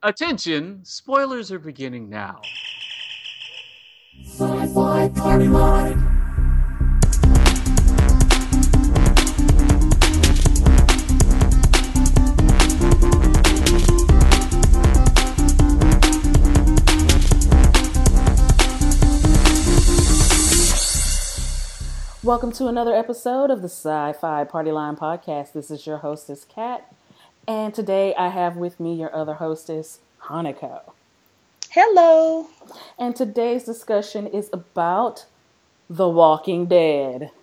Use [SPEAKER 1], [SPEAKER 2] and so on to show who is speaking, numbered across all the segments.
[SPEAKER 1] Attention, spoilers are beginning now.
[SPEAKER 2] Sci-Fi Party Line.
[SPEAKER 3] Welcome to another episode of the Sci-Fi Party Line podcast. This is your hostess, Kat, and today I have with me your other hostess, Hanako.
[SPEAKER 4] Hello.
[SPEAKER 3] And today's discussion is about The Walking Dead.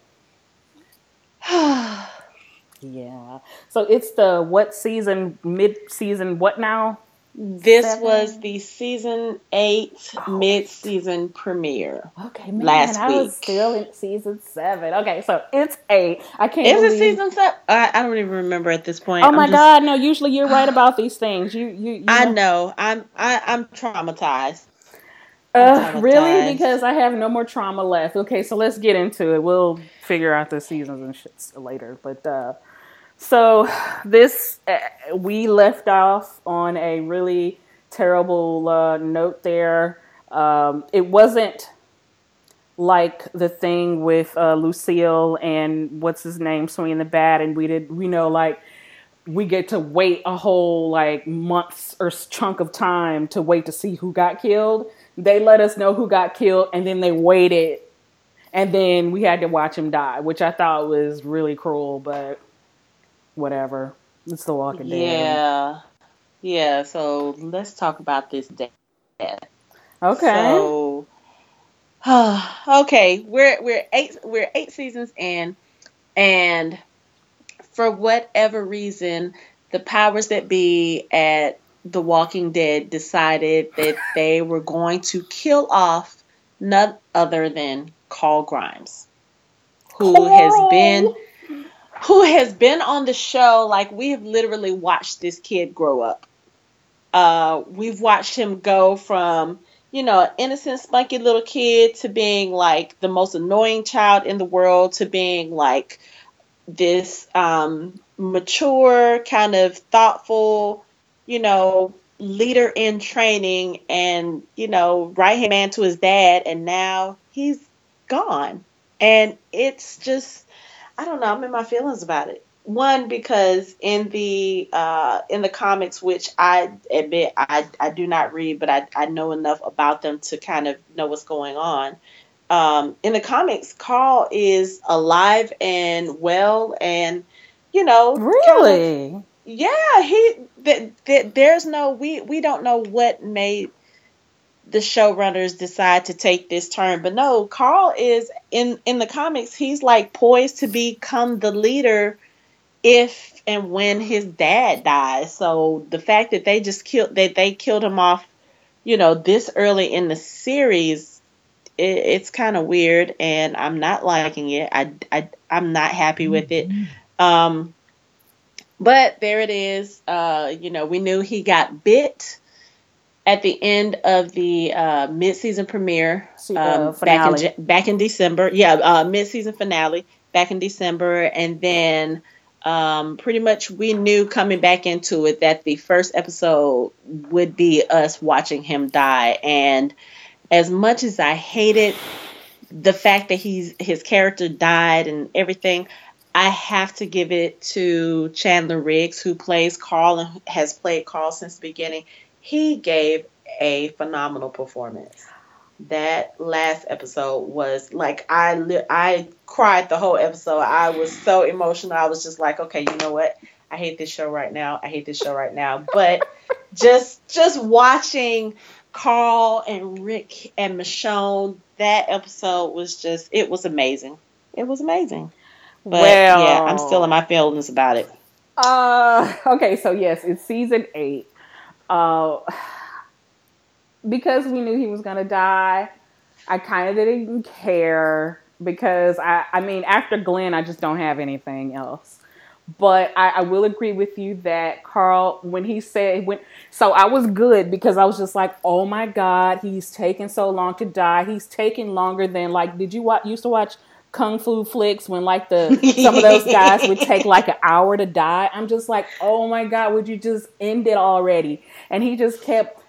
[SPEAKER 3] Yeah. So it's the what season, mid-season, what now?
[SPEAKER 4] This
[SPEAKER 3] 7?
[SPEAKER 4] was the season 8 mid-season premiere.
[SPEAKER 3] Okay, man,
[SPEAKER 4] last
[SPEAKER 3] I was
[SPEAKER 4] week.
[SPEAKER 3] still in season 7. Okay, so it's 8. I can't
[SPEAKER 4] Is
[SPEAKER 3] believe...
[SPEAKER 4] it season 7? I don't even remember at this point.
[SPEAKER 3] Oh my God, no, usually you're right about these things. You
[SPEAKER 4] I know. I'm traumatized.
[SPEAKER 3] Really? Because I have no more trauma left. Okay, so let's get into it. We'll figure out the seasons and shit later. But so this we left off on a really terrible note there. It wasn't like the thing with Lucille and what's his name swinging the bat, and we know like we get to wait a whole like months or chunk of time to wait to see who got killed. They let us know who got killed, and then they waited, and then we had to watch him die, which I thought was really cruel, but whatever. It's The Walking Dead.
[SPEAKER 4] Yeah. So let's talk about this death.
[SPEAKER 3] Okay.
[SPEAKER 4] So, okay, we're 8 seasons in, and for whatever reason, the powers that be at The Walking Dead decided that they were going to kill off none other than Carl Grimes, who has been on the show. Like, we have literally watched this kid grow up. We've watched him go from, an innocent, spunky little kid to being like the most annoying child in the world, to being like this mature, kind of thoughtful, leader in training, and, right hand man to his dad, and now he's gone. And it's just, I don't know, I'm in my feelings about it. One, because in the comics, which I admit I do not read, but I know enough about them to kind of know what's going on. In the comics, Carl is alive and well, and
[SPEAKER 3] Really?
[SPEAKER 4] kind of, there's no, we don't know what made the showrunners decide to take this turn, but no, Carl is in the comics. He's like poised to become the leader if and when his dad dies. So the fact that they killed him off, this early in the series, it's kind of weird, and I'm not liking it. I'm not happy with it. But there it is. We knew he got bit at the end of the mid-season premiere,
[SPEAKER 3] finale.
[SPEAKER 4] back in December. Yeah, mid-season finale back in December, and then pretty much we knew coming back into it that the first episode would be us watching him die. And as much as I hated the fact that his character died and everything, I have to give it to Chandler Riggs, who plays Carl and has played Carl since the beginning. He gave a phenomenal performance. That last episode was like, I cried the whole episode. I was so emotional. I was just like, okay, you know what? I hate this show right now. But just watching Carl and Rick and Michonne, that episode was it was amazing. It was amazing. But yeah, I'm still in my feelings about it.
[SPEAKER 3] Okay, so yes, it's season 8. Because we knew he was going to die, I kind of didn't care, because I mean, after Glenn, I just don't have anything else. But I will agree with you that Carl, when he said, so I was good, because I was just like, oh my God, he's taking so long to die. He's taking longer than, like, used to watch kung fu flicks when like some of those guys would take like an hour to die. I'm just like, oh my God, would you just end it already? And he just kept,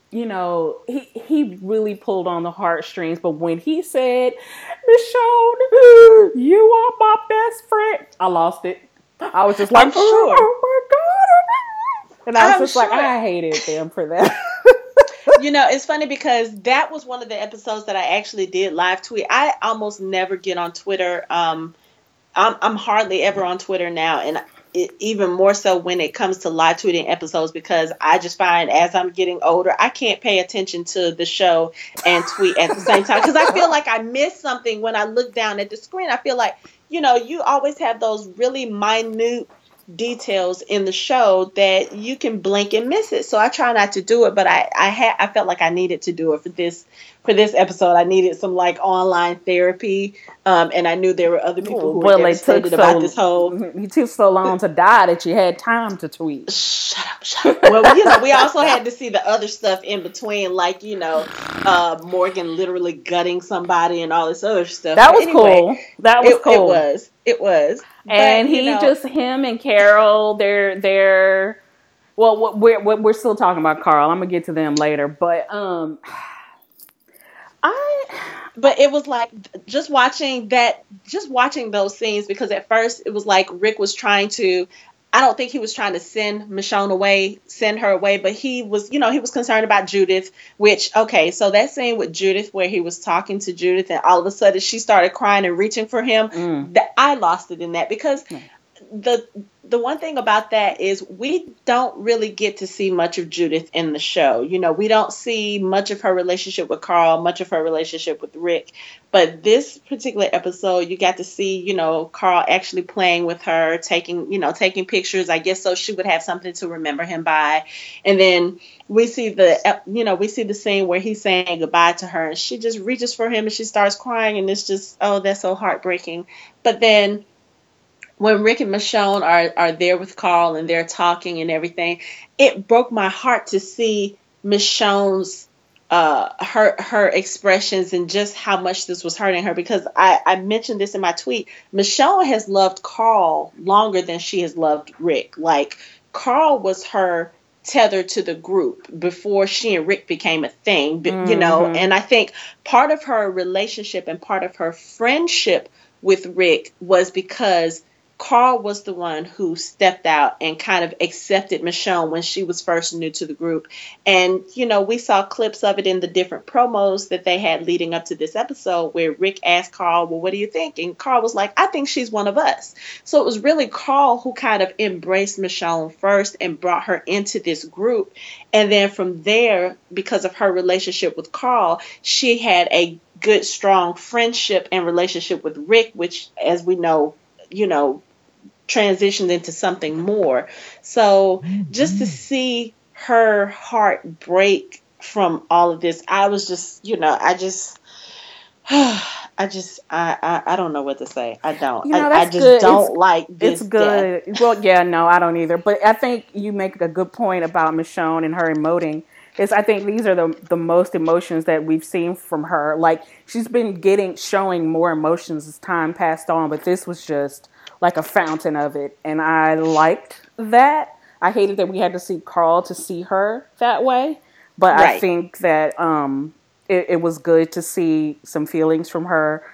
[SPEAKER 3] he really pulled on the heartstrings. But when he said, Michonne, you are my best friend, I lost it. I was just like,
[SPEAKER 4] I'm sure.
[SPEAKER 3] Oh my God. And I was just like, I hated them for that.
[SPEAKER 4] It's funny because that was one of the episodes that I actually did live tweet. I almost never get on Twitter. I'm hardly ever on Twitter now, and even more so when it comes to live tweeting episodes, because I just find as I'm getting older, I can't pay attention to the show and tweet at the same time, because I feel like I miss something when I look down at the screen. I feel like, you always have those really minute details in the show that you can blink and miss it. So I try not to do it, but I felt like I needed to do it for this episode. I needed some like online therapy, and I knew there were other people who were devastated about this whole.
[SPEAKER 3] You took so long to die that you had time to tweet.
[SPEAKER 4] Shut up. Well, we also had to see the other stuff in between, like Morgan literally gutting somebody and all this other stuff.
[SPEAKER 3] That was cool. That was cool.
[SPEAKER 4] It was.
[SPEAKER 3] And him and Carol, they're well, we're still talking about Carl. I'm gonna get to them later, but
[SPEAKER 4] But it was like just watching those scenes, because at first it was like Rick was trying to. I don't think he was trying to send her away, but he was concerned about Judith, so that scene with Judith where he was talking to Judith and all of a sudden she started crying and reaching for him, that I lost it in that, because the one thing about that is we don't really get to see much of Judith in the show. We don't see much of her relationship with Carl, much of her relationship with Rick. But this particular episode, you got to see, Carl actually playing with her, taking pictures, I guess, so she would have something to remember him by. And then we see the scene where he's saying goodbye to her and she just reaches for him and she starts crying, and it's just, oh, that's so heartbreaking. But then when Rick and Michonne are there with Carl and they're talking and everything, it broke my heart to see Michonne's her expressions and just how much this was hurting her, because I mentioned this in my tweet. Michonne has loved Carl longer than she has loved Rick. Like, Carl was her tethered to the group before she and Rick became a thing, and I think part of her relationship and part of her friendship with Rick was because Carl was the one who stepped out and kind of accepted Michonne when she was first new to the group. And, we saw clips of it in the different promos that they had leading up to this episode where Rick asked Carl, well, what do you think? And Carl was like, I think she's one of us. So it was really Carl who kind of embraced Michonne first and brought her into this group. And then from there, because of her relationship with Carl, she had a good, strong friendship and relationship with Rick, which, as we know, transitioned into something more. So just to see her heart break from all of this, I was just, I don't know what to say. I don't. I just don't like this.
[SPEAKER 3] It's good. Death. Well, yeah, no, I don't either. But I think you make a good point about Michonne and her emoting. I think these are the most emotions that we've seen from her. Like, she's been showing more emotions as time passed on, but this was just like a fountain of it. And I liked that. I hated that we had to see Carl to see her that way. But right. I think that it was good to see some feelings from her.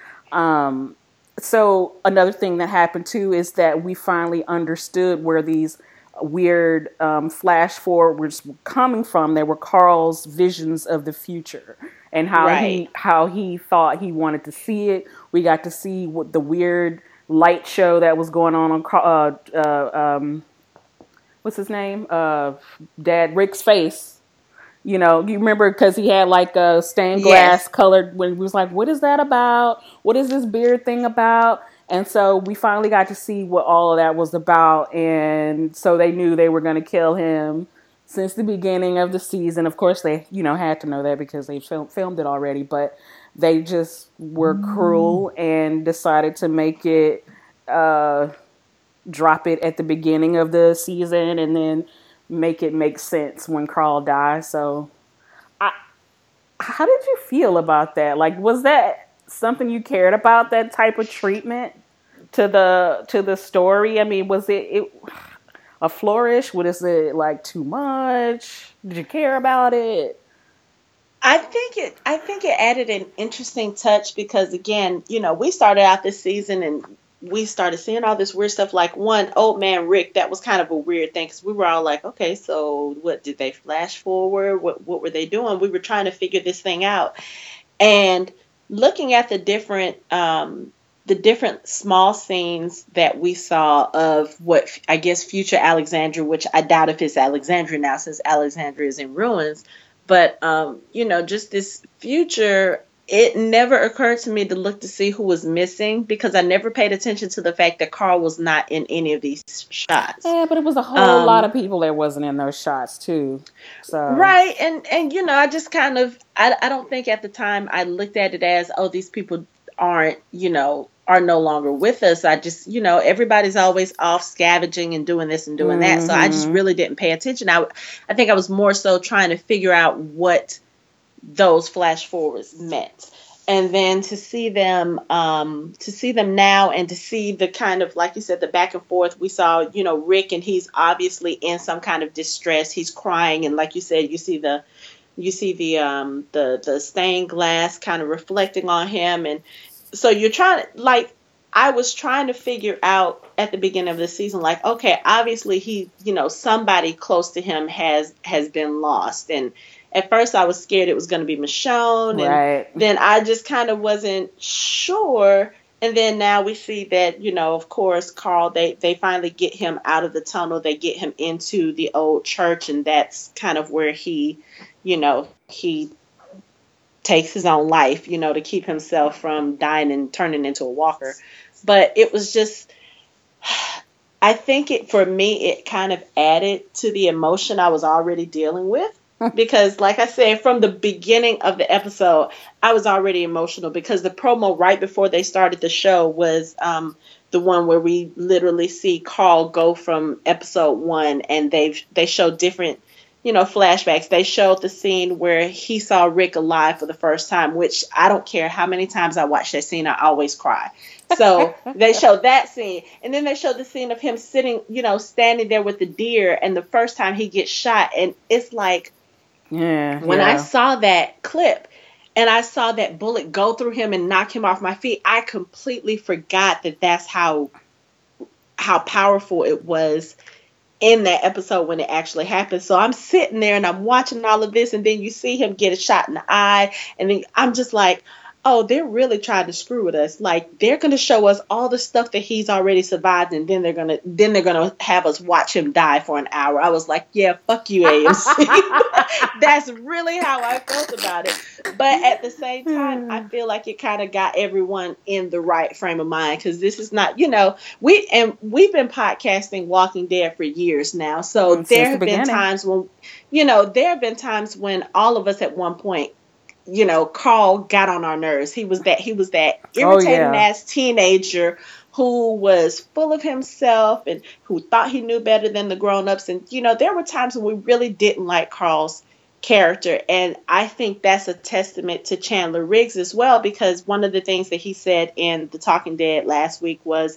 [SPEAKER 3] So another thing that happened too is that we finally understood where these weird flash forwards were coming from. They were Carl's visions of the future and how he thought he wanted to see it. We got to see what the weird light show that was going on what's his name? Dad Rick's face. You remember, because he had like a stained glass colored, when he was like, what is that about? What is this beard thing about? And so we finally got to see what all of that was about. And so they knew they were going to kill him since the beginning of the season. Of course, they, had to know that because they filmed it already. But they just were cruel and decided to make it, drop it at the beginning of the season and then make it make sense when Carl dies. So how did you feel about that? Like, was that something you cared about, that type of treatment to the story? I mean, was it a flourish? Was it like too much? Did you care about it?
[SPEAKER 4] I think it added an interesting touch because again, we started out this season and we started seeing all this weird stuff. Like one old man Rick, that was kind of a weird thing because we were all like, okay, so what did they flash forward? What were they doing? We were trying to figure this thing out, and looking at the different small scenes that we saw of what I guess future Alexandria, which I doubt if it's Alexandria now since Alexandria is in ruins. But, just this future, it never occurred to me to look to see who was missing because I never paid attention to the fact that Carl was not in any of these shots.
[SPEAKER 3] Yeah, but it was a whole lot of people that wasn't in those shots too. So
[SPEAKER 4] right. And I just kind of, I don't think at the time I looked at it as, oh, these people are no longer with us. I just, everybody's always off scavenging and doing this and doing that. So I just really didn't pay attention. I think I was more so trying to figure out what those flash forwards meant. And then to see them now and to see the kind of, like you said, the back and forth, we saw, Rick, and he's obviously in some kind of distress. He's crying. And like you said, you see the stained glass kind of reflecting on him. And so you're trying to, I was trying to figure out at the beginning of the season, okay, obviously he, somebody close to him has been lost. And at first I was scared it was going to be Michonne.
[SPEAKER 3] Right.
[SPEAKER 4] And then I just kind of wasn't sure. And then now we see that, of course, Carl, they finally get him out of the tunnel. They get him into the old church. And that's kind of where he takes his own life, to keep himself from dying and turning into a walker. But it was just, I think for me, it kind of added to the emotion I was already dealing with. Because like I said, from the beginning of the episode, I was already emotional because the promo right before they started the show was the one where we literally see Carl go from episode 1 and they show different flashbacks. They showed the scene where he saw Rick alive for the first time, which I don't care how many times I watch that scene, I always cry. So they showed that scene. And then they showed the scene of him sitting, standing there with the deer. And the first time he gets shot. And it's like, when I saw that clip and I saw that bullet go through him and knock him off my feet, I completely forgot that that's how powerful it was in that episode when it actually happened. So I'm sitting there and I'm watching all of this, and then you see him get a shot in the eye, and then I'm just like, oh, they're really trying to screw with us. Like, they're going to show us all the stuff that he's already survived, and then they're going to have us watch him die for an hour. I was like, yeah, fuck you, AMC. That's really how I felt about it. But at the same time, I feel like it kind of got everyone in the right frame of mind, because this is not, we've been podcasting Walking Dead for years now. So there have been times when all of us at one point, Carl got on our nerves. He was that irritating ass teenager who was full of himself and who thought he knew better than the grown-ups. And, there were times when we really didn't like Carl's character. And I think that's a testament to Chandler Riggs as well, because one of the things that he said in The Talking Dead last week was,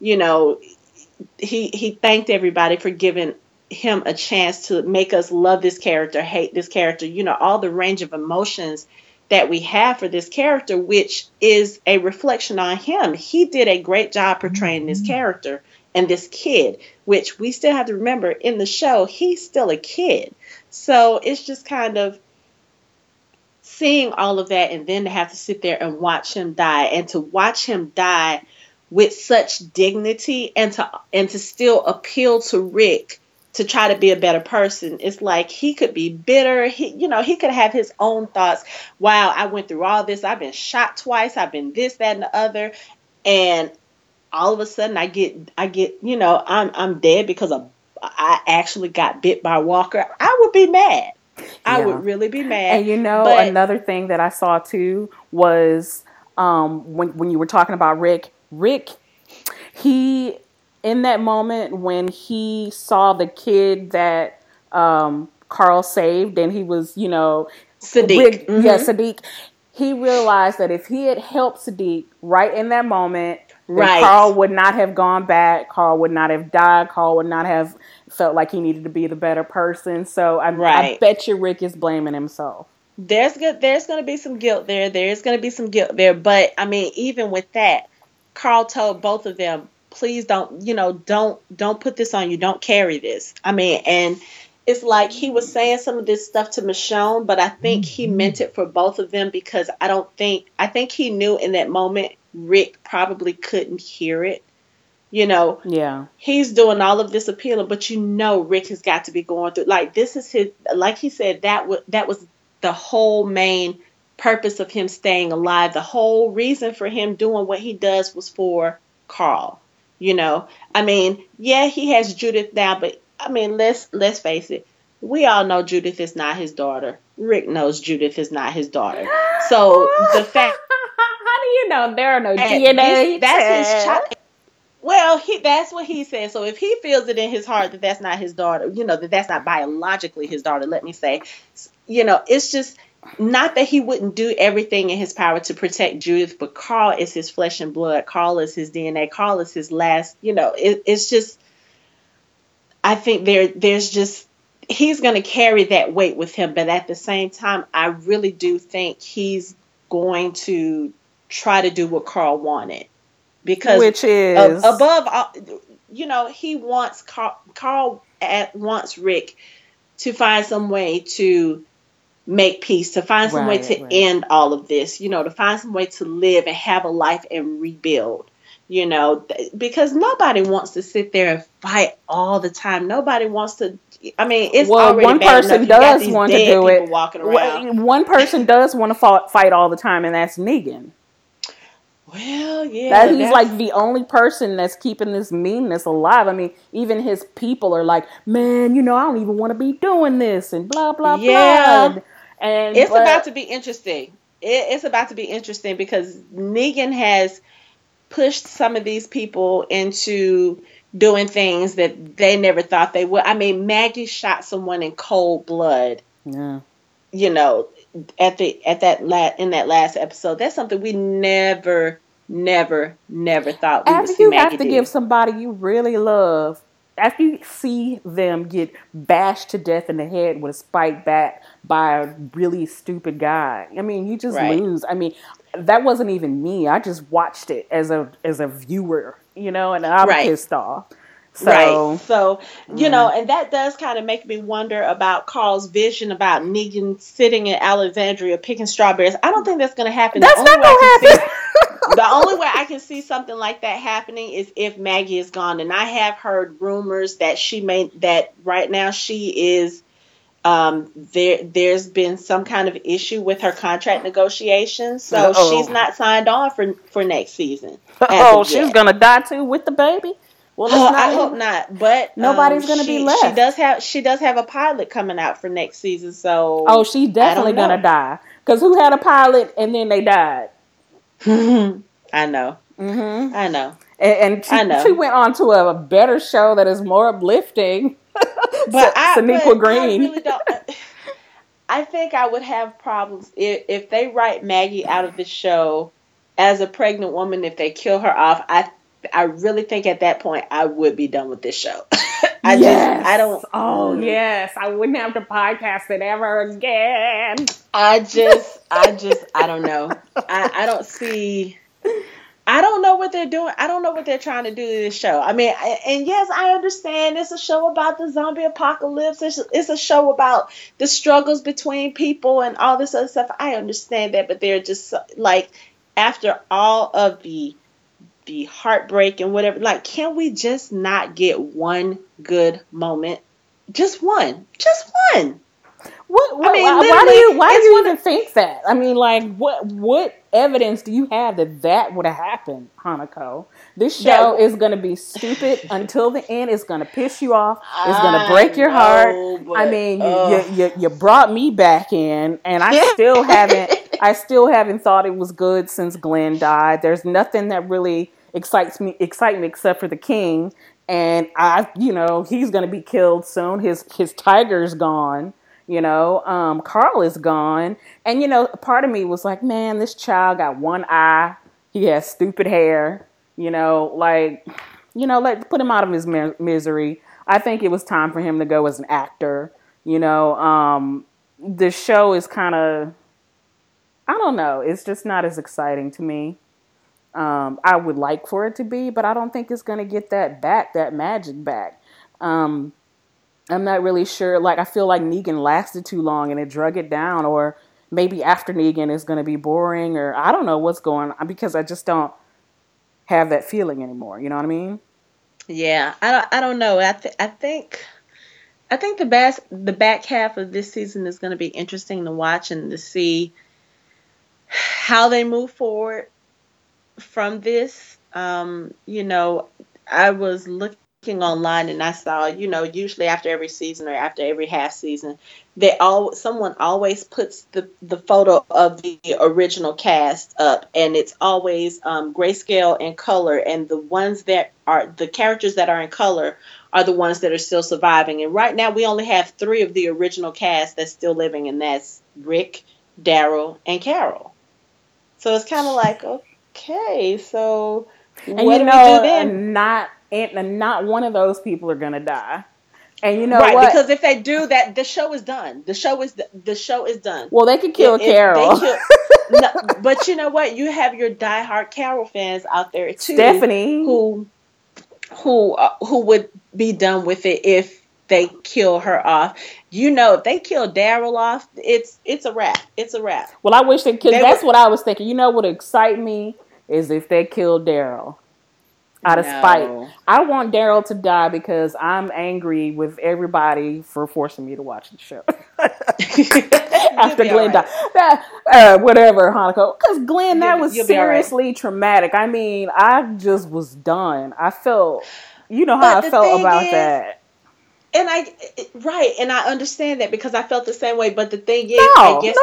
[SPEAKER 4] he thanked everybody for giving him a chance to make us love this character, hate this character, all the range of emotions that we have for this character, which is a reflection on him. He did a great job portraying this character and this kid, which we still have to remember in the show, he's still a kid. So it's just kind of seeing all of that, and then to have to sit there and watch him die, and to watch him die with such dignity, and to still appeal to Rick to try to be a better person. It's like he could be bitter. He could have his own thoughts. Wow, I went through all this. I've been shot twice. I've been this, that, and the other. And all of a sudden I get, I'm dead because I actually got bit by a walker. I would be mad. I would really be mad.
[SPEAKER 3] And another thing that I saw too was when you were talking about Rick, he, in that moment when he saw the kid that Carl saved, and he was,
[SPEAKER 4] Sadiq.
[SPEAKER 3] Sadiq. he realized that if he had helped Sadiq right in that moment,
[SPEAKER 4] Right.
[SPEAKER 3] Carl would not have gone back. Carl would not have died. Carl would not have felt like he needed to be the better person. So I bet you Rick is blaming himself.
[SPEAKER 4] There's going to be some guilt there. There's going to be some guilt there. But I mean, even with that, Carl told both of them, please don't put this on you. Don't carry this. I mean, and it's like he was saying some of this stuff to Michonne, but I think he meant it for both of them, because I think he knew in that moment Rick probably couldn't hear it.
[SPEAKER 3] Yeah.
[SPEAKER 4] He's doing all of this appealing, but Rick has got to be going through, like, this is his, like he said, that was the whole main purpose of him staying alive. The whole reason for him doing what he does was for Carl. I mean, yeah, he has Judith now, but I mean, let's face it. We all know Judith is not his daughter. Rick knows Judith is not his daughter. So the fact,
[SPEAKER 3] how do you know there are no DNA?
[SPEAKER 4] That's his child. Well, that's what he said. So if he feels it in his heart that that's not his daughter, that that's not biologically his daughter, let me say, it's just not that he wouldn't do everything in his power to protect Judith, but Carl is his flesh and blood. Carl is his DNA. Carl is his last, it's just, I think there's just, he's going to carry that weight with him. But at the same time, I really do think he's going to try to do what Carl wanted. Because
[SPEAKER 3] which is
[SPEAKER 4] above all, he wants Carl wants Rick to find some way to make peace, to find some way to end all of this, to find some way to live and have a life and rebuild, because nobody wants to sit there and fight all the time. Nobody wants to. I mean, it's already
[SPEAKER 3] one
[SPEAKER 4] bad
[SPEAKER 3] person
[SPEAKER 4] enough.
[SPEAKER 3] does want to do it.
[SPEAKER 4] Walking around.
[SPEAKER 3] One person does want to fight all the time, and that's Negan.
[SPEAKER 4] Well, yeah.
[SPEAKER 3] He's like the only person that's keeping this meanness alive. I mean, even his people are like, man, I don't even want to be doing this, and blah, blah, blah. And
[SPEAKER 4] it's about to be interesting. It's about to be interesting because Negan has pushed some of these people into doing things that they never thought they would. I mean, Maggie shot someone in cold blood.
[SPEAKER 3] Yeah.
[SPEAKER 4] In that last episode. That's something we never thought we would see.
[SPEAKER 3] After you
[SPEAKER 4] Maggie
[SPEAKER 3] have to
[SPEAKER 4] do.
[SPEAKER 3] give somebody you really love, after you see them get bashed to death in the head with a spike bat by a really stupid guy, I mean, you just lose. I mean, that wasn't even me. I just watched it as a viewer, and I'm pissed off.
[SPEAKER 4] So, and that does kind of make me wonder about Carl's vision about Negan sitting in Alexandria picking strawberries. I don't think that's going to happen.
[SPEAKER 3] That's not going to happen.
[SPEAKER 4] The only way I can see something like that happening is if Maggie is gone. And I have heard rumors that that right now she is, there's been some kind of issue with her contract negotiations. So she's not signed on for next season.
[SPEAKER 3] She's going to die too with the baby? Well,
[SPEAKER 4] I hope not, but
[SPEAKER 3] nobody's going to be left.
[SPEAKER 4] She does have a pilot coming out for next season, so
[SPEAKER 3] she's definitely going to die. Because who had a pilot and then they died?
[SPEAKER 4] I know.
[SPEAKER 3] Mm-hmm.
[SPEAKER 4] I know.
[SPEAKER 3] And she went on to a better show that is more uplifting.
[SPEAKER 4] But
[SPEAKER 3] Sonequa Green.
[SPEAKER 4] I really don't. I think I would have problems if they write Maggie out of the show as a pregnant woman. If they kill her off, I really think at that point I would be done with this show. I don't.
[SPEAKER 3] Oh yes, I wouldn't have to podcast it ever again.
[SPEAKER 4] I don't know. I don't see. I don't know what they're doing. I don't know what they're trying to do to this show. I mean, and yes, I understand it's a show about the zombie apocalypse. It's a show about the struggles between people and all this other stuff. I understand that, but they're just like, after all of the heartbreak and whatever, like, can we just not get one good moment? Just one.
[SPEAKER 3] Why do you even think that? I mean, like, what evidence do you have that would have happened, Hanako? This show is going to be stupid until the end. It's going to piss you off. It's going to break your heart. I mean, you brought me back in, and I still haven't thought it was good since Glenn died. There's nothing that really excites me except for the king, and he's going to be killed soon. His tiger's gone. Carl is gone. And, part of me was like, man, this child got one eye. He has stupid hair, like put him out of his misery. I think it was time for him to go as an actor. The show is kind of, I don't know. It's just not as exciting to me. I would like for it to be, but I don't think it's going to get that magic back. I'm not really sure. Like, I feel like Negan lasted too long and it drug it down, or maybe after Negan is going to be boring, or I don't know what's going on, because I just don't have that feeling anymore. You know what I mean?
[SPEAKER 4] Yeah, I don't know. I think the back half of this season is going to be interesting to watch and to see how they move forward from this. I was looking online and I saw, usually after every season or after every half season, someone always puts the photo of the original cast up, and it's always grayscale and color, and the ones that are the characters that are in color are the ones that are still surviving. And right now we only have 3 of the original cast that's still living, and that's Rick, Daryl, and Carol. So it's kind of like, okay, so what do we do then?
[SPEAKER 3] Not one of those people are gonna die. And you know
[SPEAKER 4] right,
[SPEAKER 3] what?
[SPEAKER 4] Because if they do that, the show is done. The show is done.
[SPEAKER 3] Well, they could kill Carol.
[SPEAKER 4] No, but you know what? You have your diehard Carol fans out there too,
[SPEAKER 3] Stephanie,
[SPEAKER 4] who would be done with it if they kill her off. If they kill Daryl off, it's a wrap. It's a wrap.
[SPEAKER 3] Well, I wish that's what I was thinking. You know what would excite me is if they kill Daryl. Out of spite. I want Daryl to die because I'm angry with everybody for forcing me to watch the show. After Glenn died. Whatever, Hanako. Because Glenn, that was seriously traumatic. I mean, I just was done. I felt, how I felt about that.
[SPEAKER 4] And I understand that because I felt the same way. But the thing is, I guess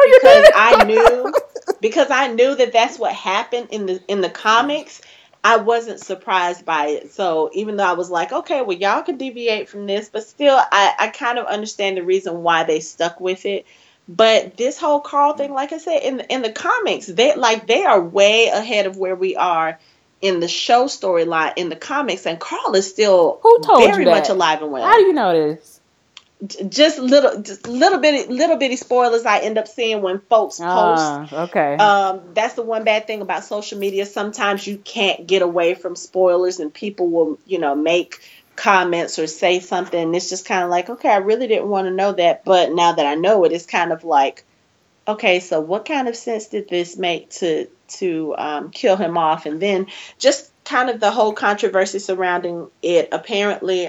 [SPEAKER 4] because I knew that that's what happened in the comics, I wasn't surprised by it. So even though I was like, okay, well, y'all could deviate from this, but still, I kind of understand the reason why they stuck with it. But this whole Carl thing, like I said, in the comics, they are way ahead of where we are in the show storyline in the comics, and Carl is still very much alive and well.
[SPEAKER 3] How do you know this?
[SPEAKER 4] Just little bitty spoilers I end up seeing when folks post.
[SPEAKER 3] Okay.
[SPEAKER 4] That's the one bad thing about social media. Sometimes you can't get away from spoilers, and people will, make comments or say something. And it's just kind of like, okay, I really didn't want to know that, but now that I know it, it's kind of like, okay, so what kind of sense did this make to kill him off? And then just kind of the whole controversy surrounding it. Apparently,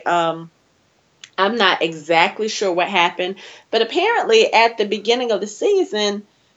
[SPEAKER 4] I'm not exactly sure what happened, but apparently at the beginning of the season,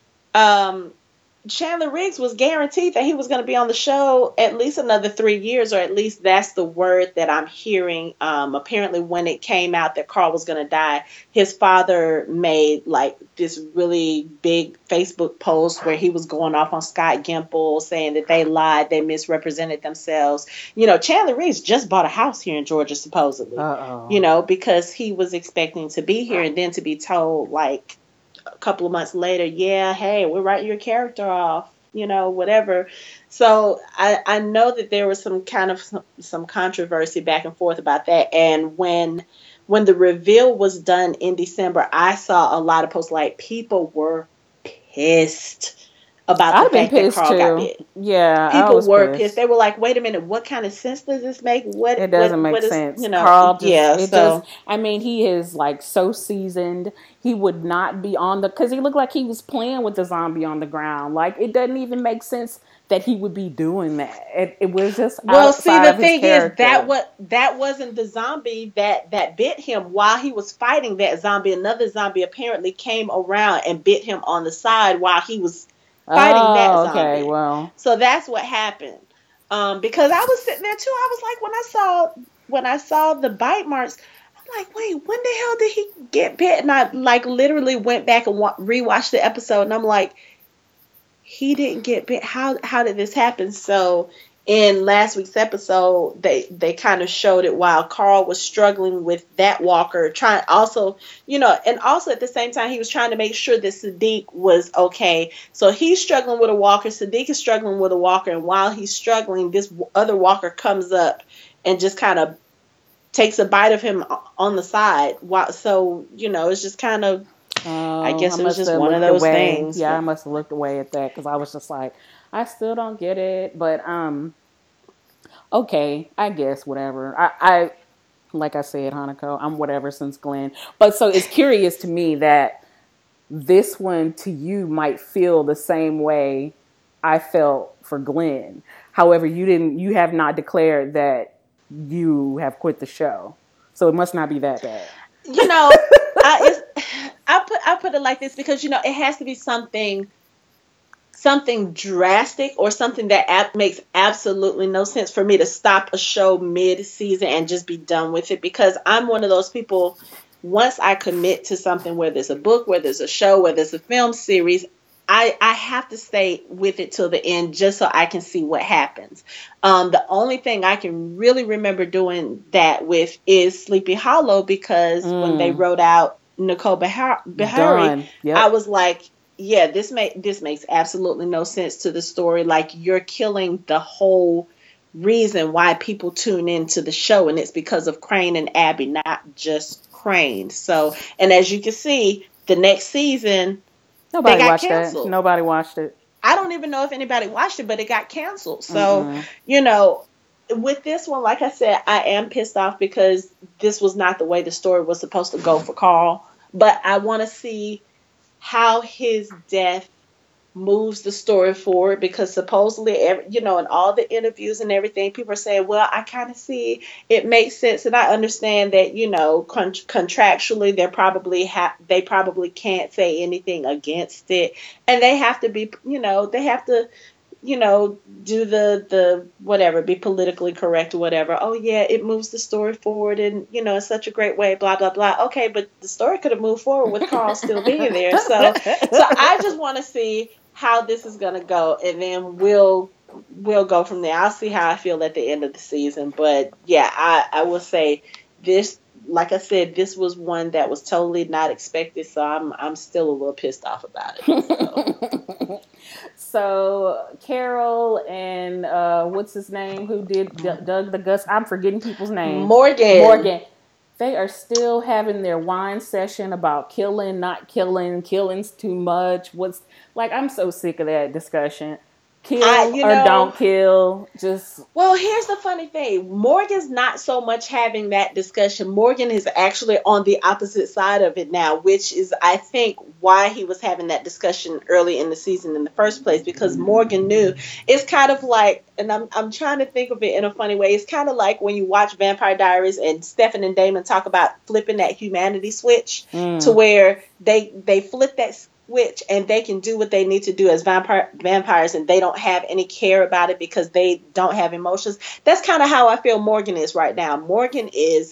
[SPEAKER 4] Chandler Riggs was guaranteed that he was going to be on the show at least another 3 years, or at least that's the word that I'm hearing. Apparently when it came out that Carl was going to die, his father made like this really big Facebook post where he was going off on Scott Gimple saying that they lied, they misrepresented themselves. Chandler Riggs just bought a house here in Georgia, supposedly, because he was expecting to be here, and then to be told like a couple of months later, yeah, hey, we're writing your character off, whatever. So I know that there was some kind of some controversy back and forth about that. And when the reveal was done in December, I saw a lot of posts like people were pissed about the fact that Carl got bit.
[SPEAKER 3] Yeah,
[SPEAKER 4] people were pissed. They were like, "Wait a minute, what kind of sense does this make?
[SPEAKER 3] It doesn't make sense." Carl, I mean, he is like so seasoned. He would not be because he looked like he was playing with the zombie on the ground. Like, it doesn't even make sense that he would be doing that. It was just outside of his character.
[SPEAKER 4] That wasn't the zombie that bit him while he was fighting that zombie. Another zombie apparently came around and bit him on the side while he was fighting that zombie.
[SPEAKER 3] Okay, well.
[SPEAKER 4] So that's what happened. Because I was sitting there too. I was like, when I saw the bite marks, I'm like, wait, when the hell did he get bit? And I like literally went back and rewatched the episode, and I'm like, he didn't get bit. How did this happen? So in last week's episode, they kind of showed it while Carl was struggling with that walker, trying also, and also at the same time, he was trying to make sure that Sadiq was okay. So he's struggling with a walker, Sadiq is struggling with a walker, and while he's struggling, this other walker comes up and just kind of takes a bite of him on the side. So, it's just kind of, I guess it was just one of those things.
[SPEAKER 3] Yeah, I must have looked away at that because I was just like, I still don't get it, but okay, I guess whatever. I like I said, Hanako, I'm whatever since Glenn. But so it's curious to me that this one to you might feel the same way I felt for Glenn. However, you have not declared that you have quit the show, so it must not be that bad.
[SPEAKER 4] I put it like this because it has to be something drastic or something that makes absolutely no sense for me to stop a show mid-season and just be done with it, because I'm one of those people, once I commit to something, whether it's a book, whether it's a show, whether it's a film series, I have to stay with it till the end just so I can see what happens. The only thing I can really remember doing that with is Sleepy Hollow, because when they wrote out Nicole Beharie, yep. I was like, yeah, this makes absolutely no sense to the story. Like, you're killing the whole reason why people tune into the show, and it's because of Crane and Abby, not just Crane. So, and as you can see, the next season,
[SPEAKER 3] nobody watched canceled. Nobody watched it.
[SPEAKER 4] I don't even know if anybody watched it, but it got canceled. So, with this one, like I said, I am pissed off because this was not the way the story was supposed to go for Carl. But I want to see how his death moves the story forward, because supposedly, in all the interviews and everything, people are saying, well, I kind of see it makes sense. And I understand that, contractually, they probably can't say anything against it. And they have to be, do the whatever, be politically correct or whatever. Oh yeah, it moves the story forward and, in such a great way, blah, blah, blah. Okay, but the story could have moved forward with Carl still being there. So I just want to see how this is going to go, and then we'll go from there. I'll see how I feel at the end of the season. But yeah, I will say this, like I said, this was one that was totally not expected. So I'm still a little pissed off about it.
[SPEAKER 3] So Carol and what's his name? Who did Doug the Gus? I'm forgetting people's names.
[SPEAKER 4] Morgan.
[SPEAKER 3] They are still having their wine session about killing, not killing, killing's too much. I'm so sick of that discussion. Kill or don't kill.
[SPEAKER 4] Well, here's the funny thing. Morgan's not so much having that discussion. Morgan is actually on the opposite side of it now, which is, I think, why he was having that discussion early in the season in the first place, because Morgan knew. It's kind of like, and I'm trying to think of it in a funny way, it's kind of like when you watch Vampire Diaries and Stefan and Damon talk about flipping that humanity switch to where they flip that switch and they can do what they need to do as vampires, and they don't have any care about it because they don't have emotions. That's kind of how I feel Morgan is right now. Morgan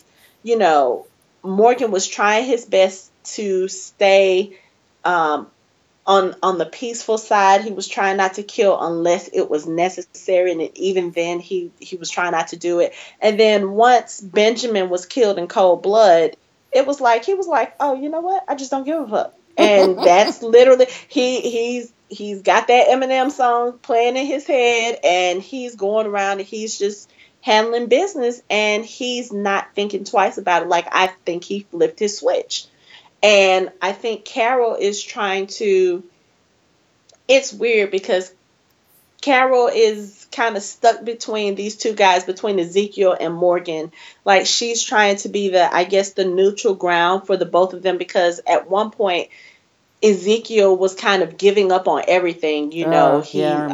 [SPEAKER 4] was trying his best to stay on the peaceful side. He was trying not to kill unless it was necessary, and even then he was trying not to do it. And then once Benjamin was killed in cold blood, it was like he was like, oh, you know what? I just don't give a fuck. And that's literally, he's got that Eminem song playing in his head, and he's going around and he's just handling business, and he's not thinking twice about it. Like, I think he flipped his switch. And I think Carol is trying to, it's weird because Carol is kind of stuck between these two guys, between Ezekiel and Morgan. Like, she's trying to be the neutral ground for the both of them, because at one point Ezekiel was kind of giving up on everything. He was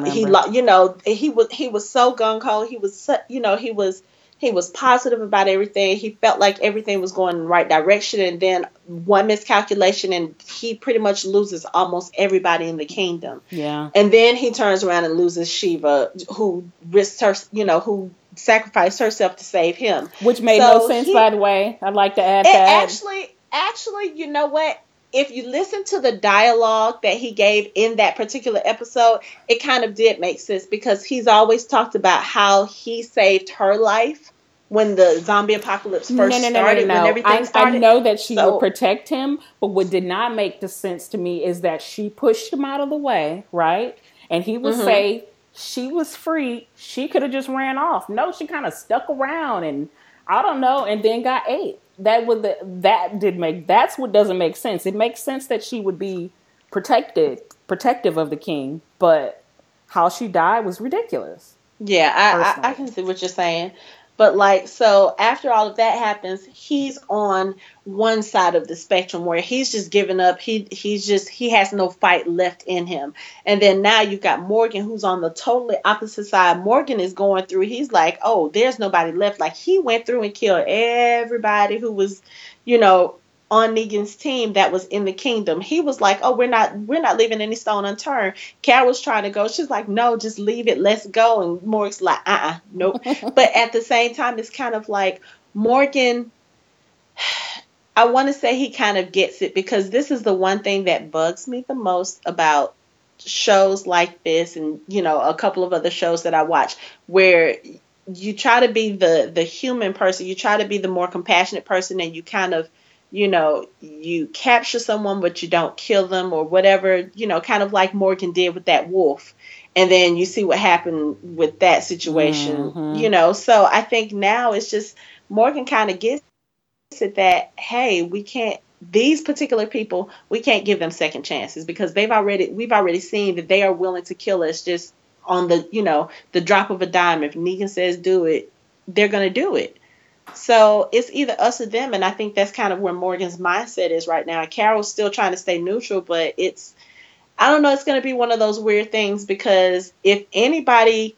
[SPEAKER 4] so gung ho. He was positive about everything. He felt like everything was going in the right direction, and then one miscalculation and he pretty much loses almost everybody in the kingdom.
[SPEAKER 3] Yeah.
[SPEAKER 4] And then he turns around and loses Shiva, who risked her, who sacrificed herself to save him.
[SPEAKER 3] Which made no sense, by the way. I'd like to add that.
[SPEAKER 4] Actually, you know what? if you listen to the dialogue that he gave in that particular episode, it kind of did make sense because he's always talked about how he saved her life when the zombie apocalypse first started, when everything started.
[SPEAKER 3] I know that she would protect him, but what did not make the sense to me is that she pushed him out of the way, right? And he was safe. She was free. She could have just ran off. No, she kind of stuck around and I don't know, and then got ate. That's what doesn't make sense. It makes sense that she would be protective of the king, but how she died was ridiculous.
[SPEAKER 4] Yeah, I can see what you're saying. But like, so after all of that happens, he's on one side of the spectrum where he's just given up. He has no fight left in him. And then now you've got Morgan, who's on the totally opposite side. Morgan is going through. He's like, oh, there's nobody left. Like he went through and killed everybody who was, on Negan's team that was in the kingdom. He was like, oh, we're not leaving any stone unturned. Carol's trying to go. She's like, no, just leave it. Let's go. And Morgan's like, nope. But at the same time, it's kind of like Morgan, I want to say he kind of gets it because this is the one thing that bugs me the most about shows like this and, a couple of other shows that I watch where you try to be the human person. You try to be the more compassionate person and you kind of, you capture someone, but you don't kill them or whatever, kind of like Morgan did with that wolf. And then you see what happened with that situation, So I think now it's just Morgan kind of gets it that, hey, these particular people, we can't give them second chances because we've already seen that they are willing to kill us just on the drop of a dime. If Negan says do it, they're going to do it. So it's either us or them, and I think that's kind of where Morgan's mindset is right now. Carol's still trying to stay neutral, but I don't know, it's going to be one of those weird things because if anybody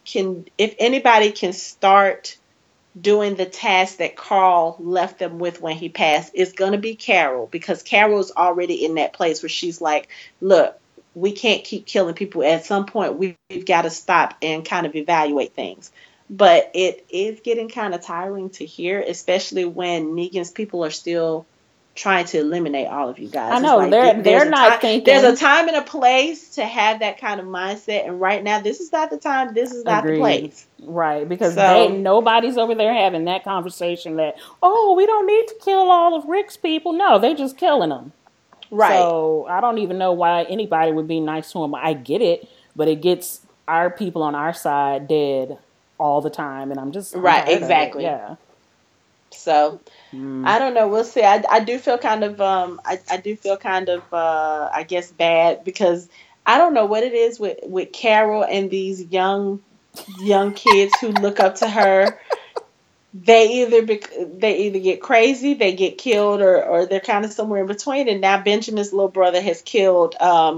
[SPEAKER 4] can start doing the task that Carl left them with when he passed, it's going to be Carol because Carol's already in that place where she's like, look, we can't keep killing people. At some point, we've got to stop and kind of evaluate things. But it is getting kind of tiring to hear, especially when Negan's people are still trying to eliminate all of you guys.
[SPEAKER 3] I know, like, they're not thinking.
[SPEAKER 4] There's a time and a place to have that kind of mindset, and right now, this is not the time. This is not the place.
[SPEAKER 3] Right, because nobody's over there having that conversation that, oh, we don't need to kill all of Rick's people. No, they're just killing them. Right. So I don't even know why anybody would be nice to him. I get it, but it gets our people on our side dead all the time, and I'm
[SPEAKER 4] right, exactly.
[SPEAKER 3] Yeah.
[SPEAKER 4] So I don't know. We'll see. I do feel kind of I guess bad because I don't know what it is with Carol and these young kids who look up to her. They either get crazy, they get killed, or they're kind of somewhere in between. And now Benjamin's little brother has killed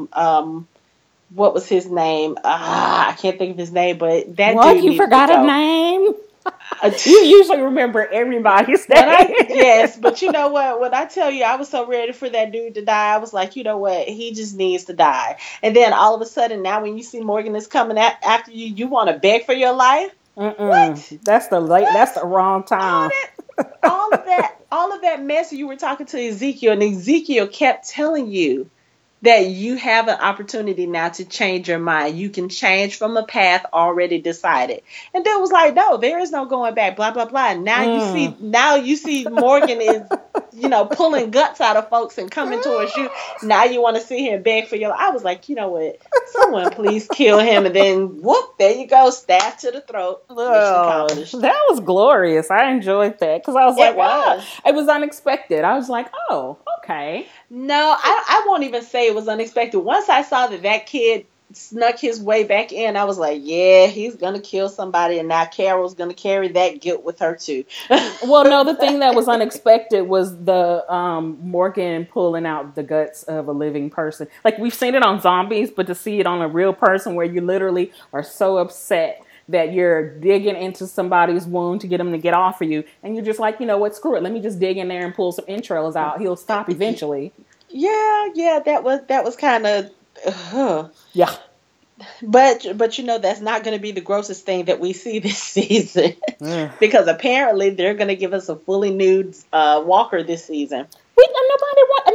[SPEAKER 4] what was his name? I can't think of his name, but that dude.
[SPEAKER 3] You forgot a name? You usually remember everybody's name.
[SPEAKER 4] Yes, but you know what? When I tell you I was so ready for that dude to die, I was like, you know what? He just needs to die. And then all of a sudden, now when you see Morgan is coming after you, you want to beg for your life?
[SPEAKER 3] What? That's the wrong time.
[SPEAKER 4] All of that mess. You were talking to Ezekiel, and Ezekiel kept telling you that you have an opportunity now to change your mind. You can change from a path already decided. And Bill was like, no, there is no going back, blah, blah, blah. And now you see Morgan is, pulling guts out of folks and coming towards you. Now you want to see him beg for your life. I was like, you know what? Someone please kill him. And then, whoop, there you go. Stab to the throat.
[SPEAKER 3] Oh, that was glorious. I enjoyed that because I was like, wow. It was unexpected. I was like, oh, okay.
[SPEAKER 4] No, I won't even say it was unexpected. Once I saw that kid snuck his way back in, I was like, yeah, he's going to kill somebody, and now Carol's going to carry that guilt with her too.
[SPEAKER 3] Well, no, the thing that was unexpected was the Morgan pulling out the guts of a living person. Like, we've seen it on zombies, but to see it on a real person where you literally are so upset that you're digging into somebody's wound to get them to get off of you, and you're just like, you know what, screw it, let me just dig in there and pull some entrails out. He'll stop eventually.
[SPEAKER 4] Yeah, that was kind of
[SPEAKER 3] yeah.
[SPEAKER 4] But that's not going to be the grossest thing that we see this season because apparently they're going to give us a fully nude Walker this season.
[SPEAKER 3] Who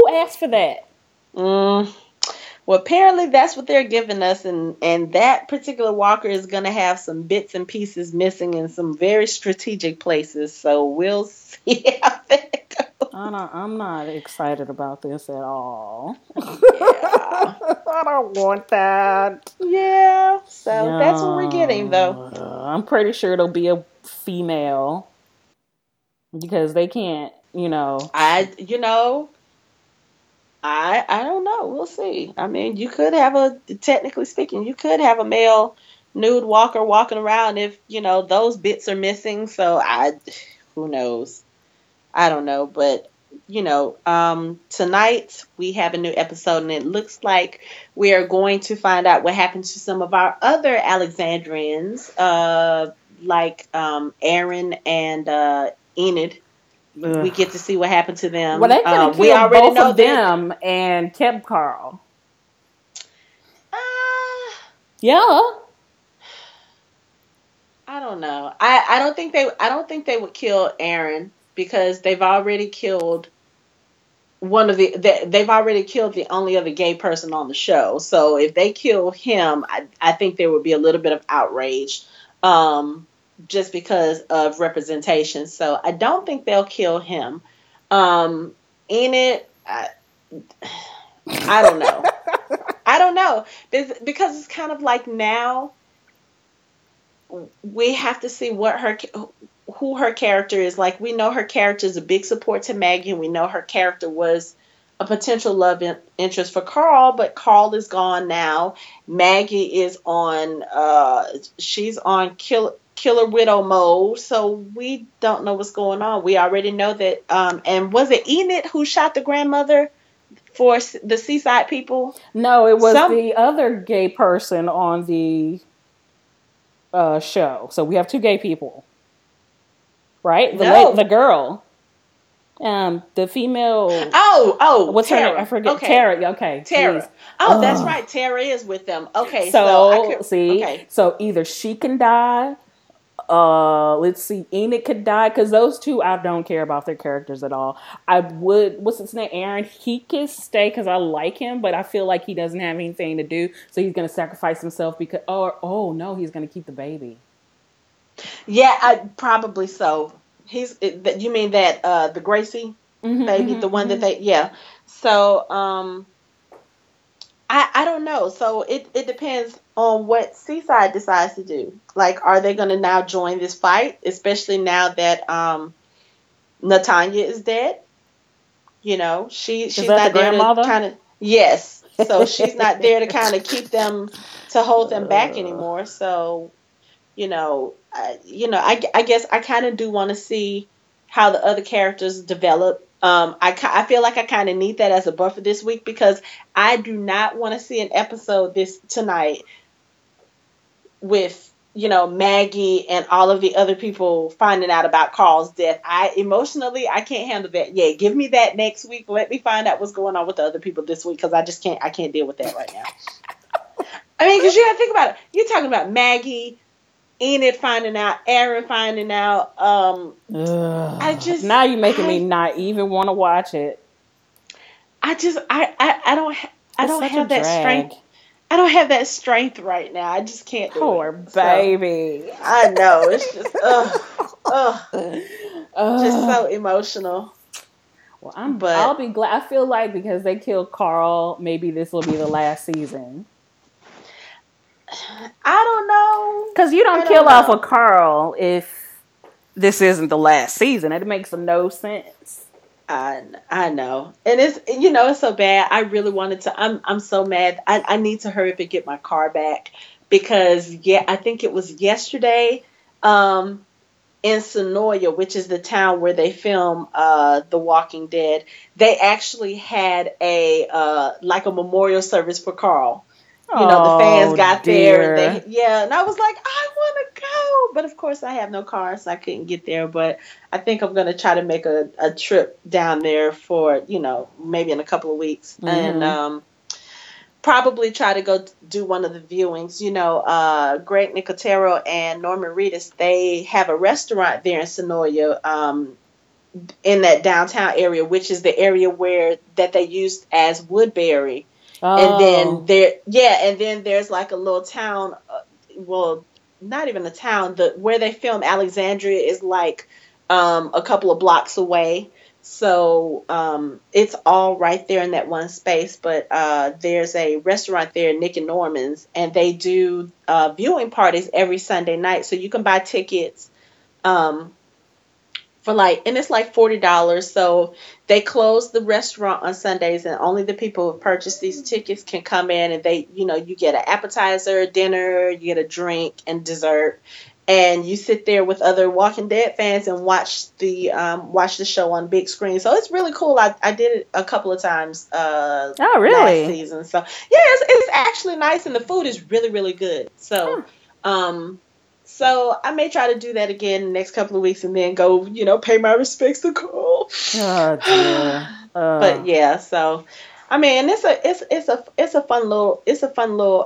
[SPEAKER 3] asked for that?
[SPEAKER 4] Well, apparently that's what they're giving us, and that particular walker is going to have some bits and pieces missing in some very strategic places. So we'll see how that goes.
[SPEAKER 3] I'm not excited about this at all.
[SPEAKER 4] Yeah.
[SPEAKER 3] I don't want that.
[SPEAKER 4] Yeah. So that's what we're getting, though.
[SPEAKER 3] I'm pretty sure it'll be a female because they can't,
[SPEAKER 4] I don't know. We'll see. I mean, technically speaking, you could have a male nude walker walking around if, those bits are missing. So who knows? I don't know. But, tonight we have a new episode, and it looks like we are going to find out what happened to some of our other Alexandrians, like Aaron and Enid. Ugh. We get to see what happened to them.
[SPEAKER 3] Well, they could have killed both of them and kept Carl. Yeah.
[SPEAKER 4] I don't know. I don't think they would kill Aaron because they've already killed they've already killed the only other gay person on the show. So if they kill him, I think there would be a little bit of outrage. Just because of representation. So I don't think they'll kill him. Enid, I don't know. I don't know. Because it's kind of like now we have to see who her character is. Like, we know her character is a big support to Maggie, and we know her character was a potential love interest for Carl, but Carl is gone now. Maggie is she's on killer widow mode, so we don't know what's going on. We already know that and was it Enid who shot the grandmother for the Seaside people?
[SPEAKER 3] No, it was the other gay person on the show. So we have two gay people, right? The girl, the female.
[SPEAKER 4] What's
[SPEAKER 3] Tara. Her name? I forget.
[SPEAKER 4] Okay.
[SPEAKER 3] Tara. Okay,
[SPEAKER 4] Tara. Geez. That's right. Tara is with them. Okay,
[SPEAKER 3] so either she can die. Let's see, Enid could die, because those two, I don't care about their characters at all. What's his name? Aaron, he can stay because I like him, but I feel like he doesn't have anything to do, so he's going to sacrifice himself because, no, he's going to keep the baby.
[SPEAKER 4] Yeah, probably so. You mean that, the Gracie baby, the one that yeah. So, I don't know. So it depends on what Seaside decides to do. Like, are they going to now join this fight, especially now that Natanya is dead? She's not there to kind of, yes. So she's not there to kind of keep them, to hold them back anymore. So, I guess I kind of do want to see how the other characters develop. I feel like I kind of need that as a buffer this week, because I do not want to see an episode tonight with, Maggie and all of the other people finding out about Carl's death. I can't handle that. Yeah, give me that next week. Let me find out what's going on with the other people this week, because I can't deal with that right now. I mean, because you got to think about it. You're talking about Maggie, Enid finding out, Aaron finding out.
[SPEAKER 3] Now you're making me not even want to watch it.
[SPEAKER 4] I don't have that strength. I don't have that strength right now. I just can't do
[SPEAKER 3] Poor baby.
[SPEAKER 4] So, I know. It's just just so emotional.
[SPEAKER 3] Well, I'll be glad. I feel like because they killed Carl, maybe this will be the last season.
[SPEAKER 4] I don't know.
[SPEAKER 3] Because you don't kill off a Carl if this isn't the last season. It makes no sense.
[SPEAKER 4] I know. And it's so bad. I really wanted to. I'm so mad. I need to hurry up and get my car back, because I think it was yesterday in Sonoya, which is the town where they film The Walking Dead. They actually had a memorial service for Carl. The fans got there. And I was like, I want to go. But of course, I have no car, so I couldn't get there. But I think I'm going to try to make a trip down there for, maybe in a couple of weeks. Mm-hmm. And probably try to go do one of the viewings. Greg Nicotero and Norman Reedus, they have a restaurant there in Sonoya. in that downtown area, which is the area where that they used as Woodbury. And then
[SPEAKER 3] Oh.
[SPEAKER 4] and then there's like a little town, well, not even a town. The where they film Alexandria is like a couple of blocks away. So it's all right there in that one space. But there's a restaurant there, Nick and Norman's, and they do viewing parties every Sunday night. So you can buy tickets. Um, for like, and it's like $40. So they close the restaurant on Sundays, and only the people who purchase these tickets can come in. And they, you get an appetizer, dinner, you get a drink and dessert, and you sit there with other Walking Dead fans and watch the show on big screen. So it's really cool. I did it a couple of times
[SPEAKER 3] Oh,
[SPEAKER 4] last
[SPEAKER 3] really?
[SPEAKER 4] season. So yeah, it's actually nice, and the food is really really good.
[SPEAKER 3] Huh.
[SPEAKER 4] Um, so I may try to do that again the next couple of weeks, and then go, pay my respects to Cole.
[SPEAKER 3] Oh dear.
[SPEAKER 4] But yeah, so I mean, it's a fun little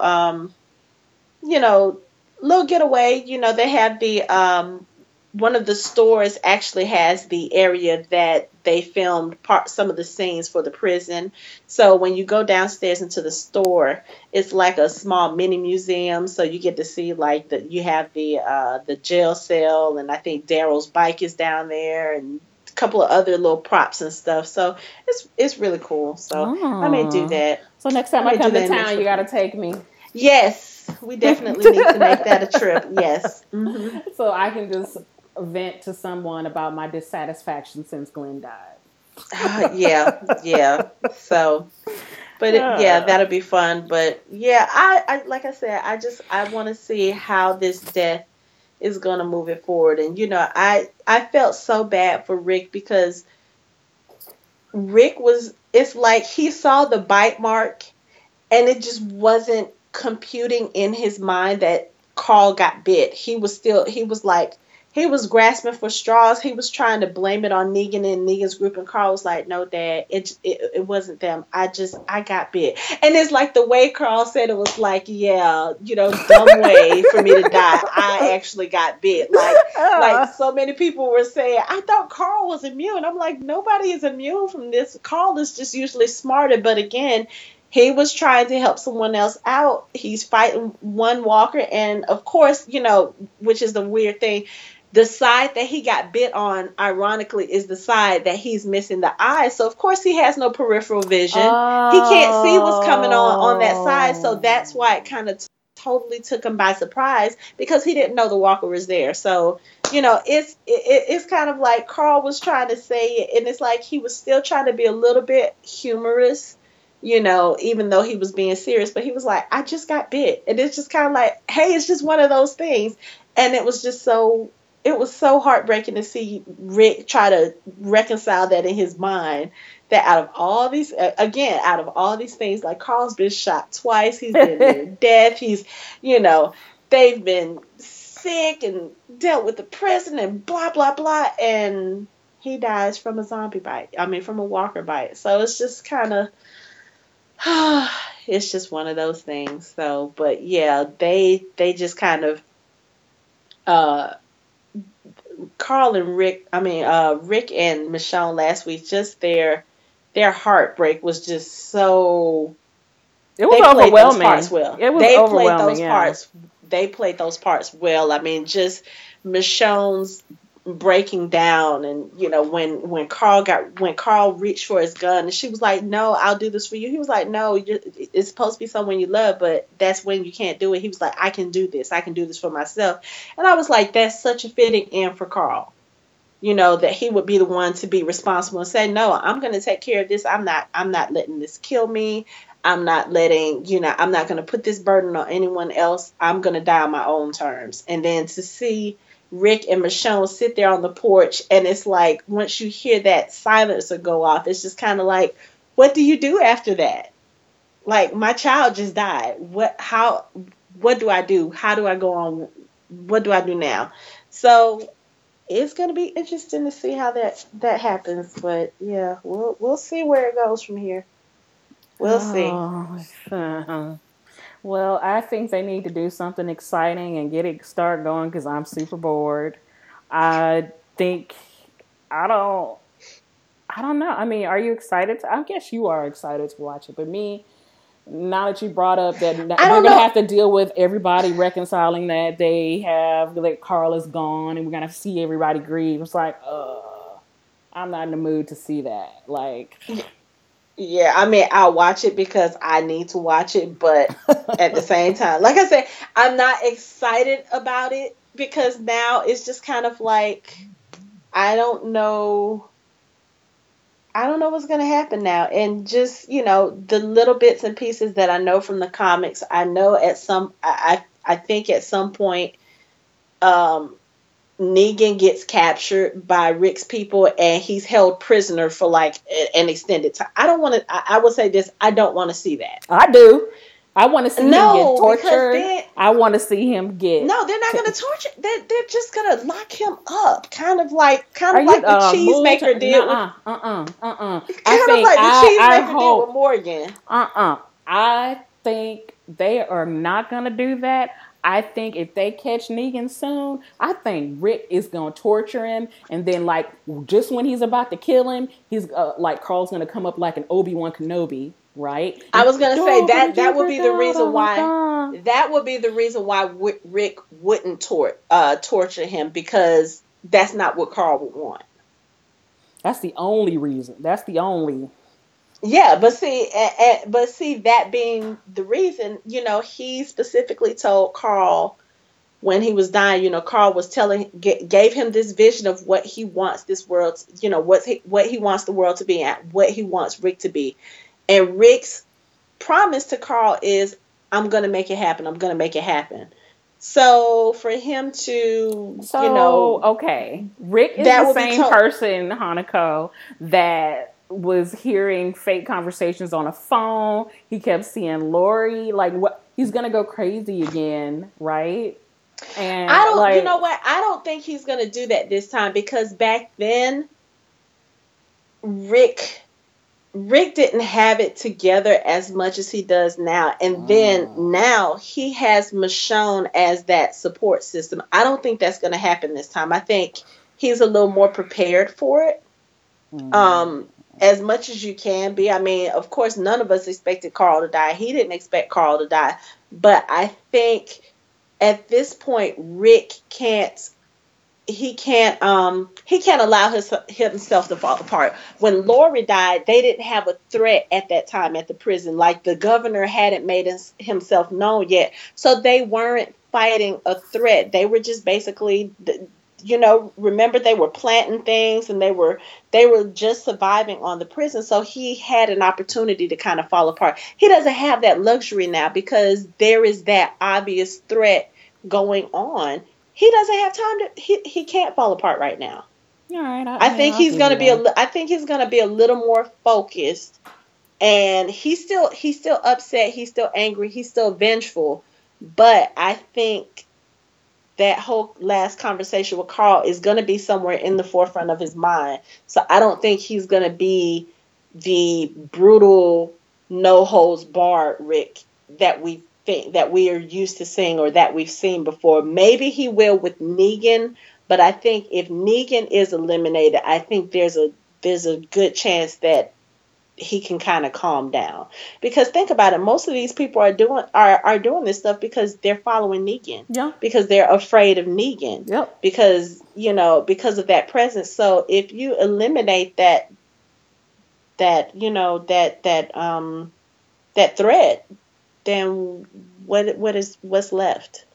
[SPEAKER 4] you know little getaway. They have the one of the stores actually has the area that they filmed some of the scenes for the prison. So when you go downstairs into the store, it's like a small mini museum. So you get to see like you have the jail cell, and I think Daryl's bike is down there, and a couple of other little props and stuff. So it's really cool. So I may do
[SPEAKER 3] Oh.
[SPEAKER 4] that.
[SPEAKER 3] So next time
[SPEAKER 4] I
[SPEAKER 3] I
[SPEAKER 4] may do
[SPEAKER 3] come to
[SPEAKER 4] that next
[SPEAKER 3] town, you got to
[SPEAKER 4] week.
[SPEAKER 3] take me
[SPEAKER 4] Yes, we definitely need to make that a trip. Yes.
[SPEAKER 3] so I can just vent to someone about my dissatisfaction since Glenn died.
[SPEAKER 4] Yeah, yeah. So, but yeah,
[SPEAKER 3] Uh,
[SPEAKER 4] that'll be fun. But yeah, I like I said, I want to see how this death is gonna move it forward. And I felt so bad for Rick, because it's like he saw the bite mark, and it just wasn't computing in his mind that Carl got bit. He was like, he was grasping for straws. He was trying to blame it on Negan and Negan's group, and Carl was like, "No, Dad, it wasn't them. I got bit." And it's like the way Carl said it was like, "Yeah, dumb way for me to die. I actually got bit." Like so many people were saying, "I thought Carl was immune." I'm like, nobody is immune from this. Carl is just usually smarter, but again, he was trying to help someone else out. He's fighting one walker, and of course, which is the weird thing, the side that he got bit on, ironically, is the side that he's missing the eye. So of course he has no peripheral vision. He can't see what's coming on that side. So
[SPEAKER 3] oh.
[SPEAKER 4] that's why it kind of totally took him by surprise, because he didn't know the walker was there. So it's kind of like Carl was trying to say it, and it's like he was still trying to be a little bit humorous, even though he was being serious. But he was like, "I just got bit," and it's just kind of like, hey, it's just one of those things. And it was so heartbreaking to see Rick try to reconcile that in his mind, that out of all these things, like Carl's been shot twice, he's been near death, you know, they've been sick and dealt with the prison and blah blah blah, and he dies from a zombie bite. I mean, from a walker bite. So it's just kind of, it's just one of those things. So, but yeah, they just kind of, uh Carl and Rick, I mean, Rick and Michonne last week, just their heartbreak was just so.
[SPEAKER 3] It was
[SPEAKER 4] They played those
[SPEAKER 3] overwhelming.
[SPEAKER 4] parts well.
[SPEAKER 3] It was overwhelming, yeah.
[SPEAKER 4] They played those parts well. I mean, just Michonne's breaking down, and when Carl reached for his gun, and she was like, "No, I'll do this for you." He was like, "No, it's supposed to be someone you love, but that's when you can't do it." He was like, "I can do this. I can do this for myself." And I was like, "That's such a fitting end for Carl." That he would be the one to be responsible and say, "No, I'm going to take care of this. I'm not letting this kill me. I'm not going to put this burden on anyone else. I'm going to die on my own terms." And then to see Rick and Michonne sit there on the porch, and it's like, once you hear that silencer go off, it's just kind of like, what do you do after that? Like, my child just died. What do I do? How do I go on? What do I do now? So it's going to be interesting to see how that happens. But yeah, we'll see where it goes from here. We'll see.
[SPEAKER 3] Oh, well, I think they need to do something exciting and get it start going because I'm super bored. I think I don't know. I mean, are you excited? I guess you are excited to watch it, but me, now that you brought up that we're gonna have to deal with everybody reconciling that Carl is gone, and we're gonna see everybody grieve. It's like, I'm not in the mood to see that. Like,
[SPEAKER 4] yeah, I mean, I'll watch it because I need to watch it, but at the same time, like I said, I'm not excited about it because now it's just kind of like I don't know. I don't know what's going to happen now. And just, the little bits and pieces that I know from the comics, I know I think at some point, Negan gets captured by Rick's people and he's held prisoner for like an extended time. I will say this, I don't want to see that.
[SPEAKER 3] I do. I want to see him get tortured. I want to see him get.
[SPEAKER 4] No, they're not going to torture. They're just going to lock him up, kind of like the cheesemaker did. Kind of like the cheesemaker did with Morgan.
[SPEAKER 3] I think they are not going to do that. I think if they catch Negan soon, I think Rick is going to torture him. And then, like, just when he's about to kill him, he's Carl's going to come up like an Obi-Wan Kenobi, right?
[SPEAKER 4] I was going to say that would be the reason why. That would be the reason why Rick wouldn't torture him, because that's not what Carl would want.
[SPEAKER 3] That's the only reason.
[SPEAKER 4] Yeah, but see, that being the reason, he specifically told Carl when he was dying, Carl was gave him this vision of what he wants this world, what he wants the world to be at, what he wants Rick to be. And Rick's promise to Carl is, I'm going to make it happen. I'm going to make it happen. So for him to,
[SPEAKER 3] okay. Rick is the same person, Hanako, that was hearing fake conversations on a phone. He kept seeing Lori. Like, what? He's gonna go crazy again, right? And
[SPEAKER 4] you know what? I don't think he's gonna do that this time, because back then, Rick didn't have it together as much as he does now, and then now he has Michonne as that support system. I don't think that's gonna happen this time. I think he's a little more prepared for it. As much as you can be. I mean, of course, none of us expected Carl to die. He didn't expect Carl to die. But I think at this point, Rick can't allow himself to fall apart. When Lori died, they didn't have a threat at that time at the prison. Like, the governor hadn't made himself known yet. So they weren't fighting a threat. They were just basically, remember, they were planting things and they were just surviving on the prison. So he had an opportunity to kind of fall apart. He doesn't have that luxury now because there is that obvious threat going on. He doesn't have time he can't fall apart right now.
[SPEAKER 3] All right.
[SPEAKER 4] I think he's going to be a little more focused, and he's still upset. He's still angry. He's still vengeful. But I think that whole last conversation with Carl is going to be somewhere in the forefront of his mind. So I don't think he's going to be the brutal, no holds barred Rick that we are used to seeing or that we've seen before. Maybe he will with Negan, but I think if Negan is eliminated, I think there's a good chance that he can kind of calm down. Because think about it, most of these people are doing this stuff because they're following Negan.
[SPEAKER 3] Yeah.
[SPEAKER 4] Because they're afraid of Negan.
[SPEAKER 3] Yep.
[SPEAKER 4] Because of that presence. So if you eliminate that threat, then what's left?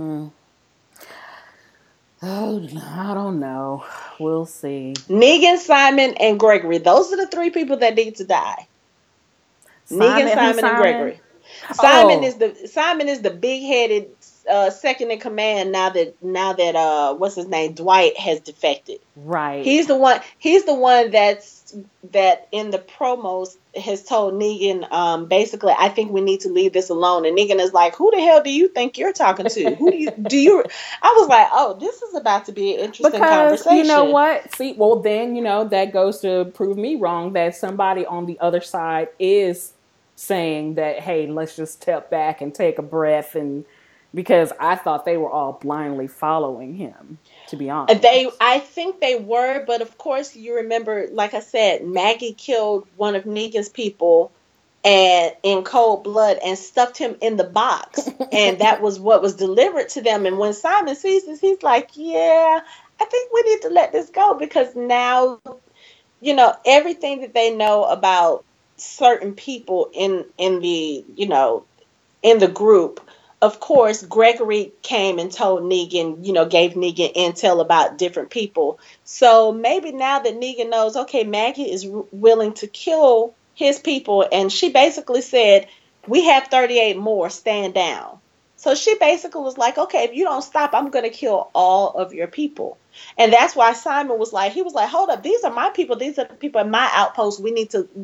[SPEAKER 3] Oh, I don't know. We'll see.
[SPEAKER 4] Negan, Simon, and Gregory. Those are the three people that need to die. Negan, Simon, and Gregory. Simon is the big-headed second in command now that what's his name, Dwight, has defected.
[SPEAKER 3] Right.
[SPEAKER 4] He's the one that in the promos has told Negan, basically, I think we need to leave this alone. And Negan is like, who the hell do you think you're talking to? Who do you I was like, oh, this is about to be an interesting conversation.
[SPEAKER 3] You know what? See, well, then, that goes to prove me wrong, that somebody on the other side is saying that, hey, let's just step back and take a breath and because I thought they were all blindly following him, to be honest.
[SPEAKER 4] I think they were, but of course you remember, like I said, Maggie killed one of Negan's people and in cold blood and stuffed him in the box, and that was what was delivered to them. And when Simon sees this, he's like, yeah, I think we need to let this go, because now, everything that they know about certain people in the, in the group. Of course, Gregory came and told Negan, gave Negan intel about different people. So maybe now that Negan knows, okay, Maggie is willing to kill his people, and she basically said, we have 38 more, stand down. So she basically was like, okay, if you don't stop, I'm going to kill all of your people. And that's why Simon was like, hold up, these are my people. These are the people in my outpost. We need to,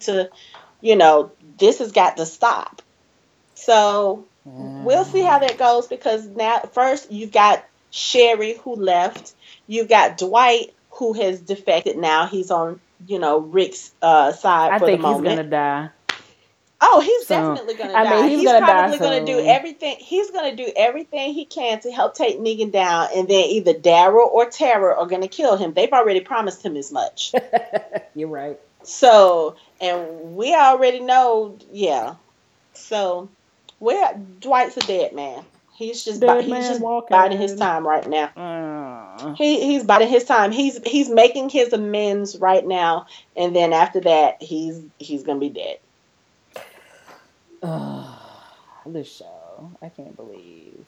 [SPEAKER 4] this has got to stop. So we'll see how that goes, because now first you've got Sherry who left. You've got Dwight who has defected now. He's on, Rick's side for the moment.
[SPEAKER 3] I think he's going to die.
[SPEAKER 4] Oh, he's definitely going to die.
[SPEAKER 3] I mean,
[SPEAKER 4] he's probably going to do everything. He's going to do everything he can to help take Negan down, and then either Daryl or Tara are going to kill him. They've already promised him as much.
[SPEAKER 3] You're right.
[SPEAKER 4] So, and we already know, yeah. So, Dwight's a dead man. He's just biding his time right now. He's biding his time. He's making his amends right now, and then after that, he's gonna be dead.
[SPEAKER 3] This show, I can't believe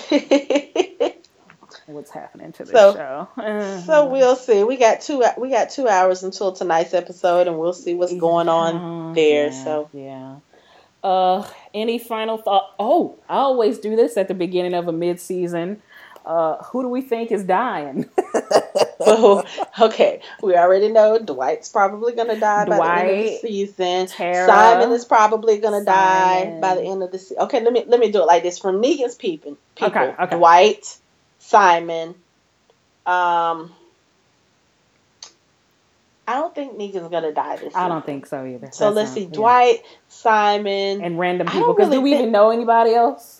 [SPEAKER 3] what's happening to this show.
[SPEAKER 4] So we'll see. We got 2 hours until tonight's episode, and we'll see what's going on there.
[SPEAKER 3] Yeah. Any final thought? Oh, I always do this at the beginning of a mid-season. Who do we think is dying?
[SPEAKER 4] Okay, we already know Dwight's probably going to die by the end of the season.
[SPEAKER 3] Tara,
[SPEAKER 4] Simon is probably going to die by the end of the season. Okay, let me do it like this. From Negan's people.
[SPEAKER 3] Okay.
[SPEAKER 4] Dwight, Simon. I don't think Negan's gonna die this season.
[SPEAKER 3] I don't think so either.
[SPEAKER 4] So let's see. Dwight, Simon,
[SPEAKER 3] and random people. Because do we even know anybody else?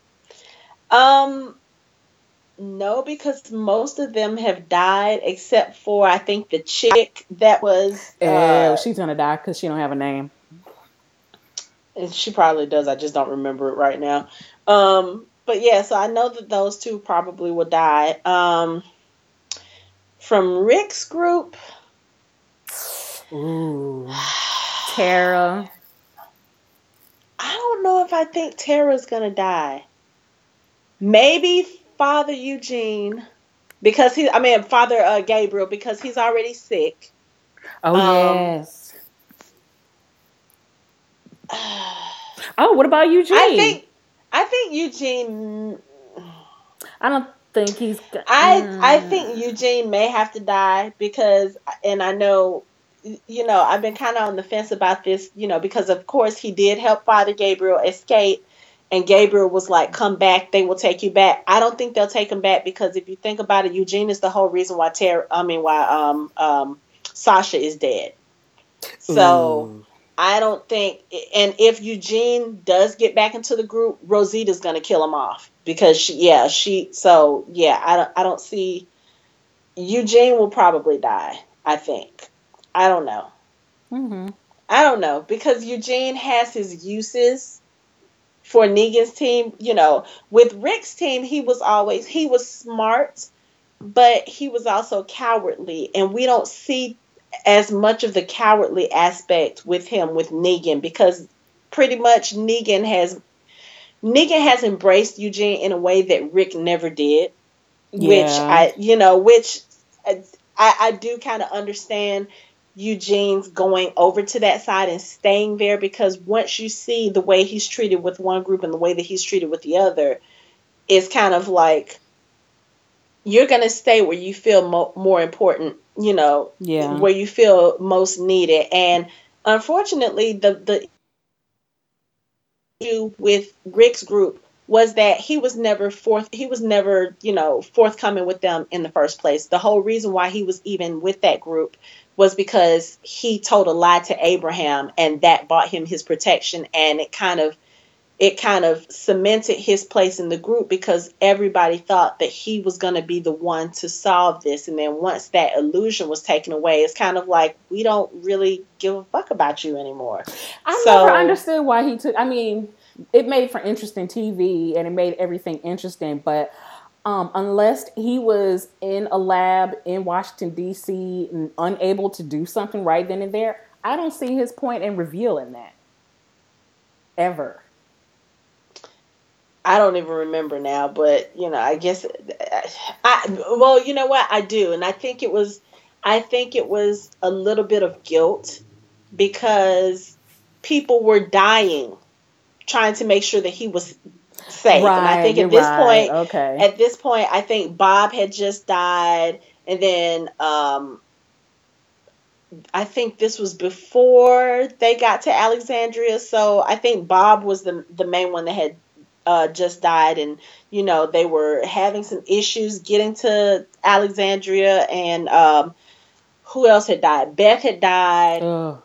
[SPEAKER 4] No, because most of them have died except for, I think, the chick that was.
[SPEAKER 3] She's gonna die because she don't have a name.
[SPEAKER 4] And she probably does. I just don't remember it right now. But yeah, so I know that those two probably will die. From Rick's group.
[SPEAKER 3] Ooh, Tara.
[SPEAKER 4] I don't know if I think Tara's gonna die. Maybe Father Eugene, Father Gabriel, because he's already sick.
[SPEAKER 3] Oh yes. What about Eugene?
[SPEAKER 4] I think Eugene.
[SPEAKER 3] I don't think he's.
[SPEAKER 4] I think Eugene may have to die because, and I know. I've been kind of on the fence about this, because of course he did help Father Gabriel escape, and Gabriel was like, come back, they will take you back. I don't think they'll take him back, because if you think about it, Eugene is the whole reason why Sasha is dead. So I don't think, and if Eugene does get back into the group, Rosita's going to kill him off, because I don't see, Eugene will probably die, I think. I don't know.
[SPEAKER 3] Mm-hmm.
[SPEAKER 4] I don't know, because Eugene has his uses for Negan's team. With Rick's team, he was smart, but he was also cowardly, and we don't see as much of the cowardly aspect with him with Negan, because pretty much Negan has embraced Eugene in a way that Rick never did, which I do kind of understand Eugene's going over to that side and staying there, because once you see the way he's treated with one group and the way that he's treated with the other, it's kind of like you're going to stay where you feel more important, where you feel most needed. And unfortunately, the issue with Rick's group was that he was never forthcoming with them in the first place. The whole reason why he was even with that group was because he told a lie to Abraham, and that bought him his protection, and it kind of it kind of cemented his place in the group because everybody thought that he was going to be the one to solve this. And then once that illusion was taken away, it's kind of like, we don't really give a fuck about you anymore.
[SPEAKER 3] I never understood why he took, I mean, it made for interesting TV and it made everything interesting, but unless he was in a lab in Washington, D.C. and unable to do something right then and there, I don't see his point in revealing that. Ever.
[SPEAKER 4] I don't even remember now, but I guess well, you know what? I do. And I think it was a little bit of guilt because people were dying trying to make sure that he was safe.
[SPEAKER 3] Right,
[SPEAKER 4] and I think at this point, I think Bob had just died. And then, I think this was before they got to Alexandria. So I think Bob was the main one that had just died, and they were having some issues getting to Alexandria, and who else had died? Beth had died. So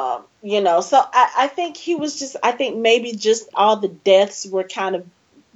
[SPEAKER 4] I think he was just, I think maybe just all the deaths were kind of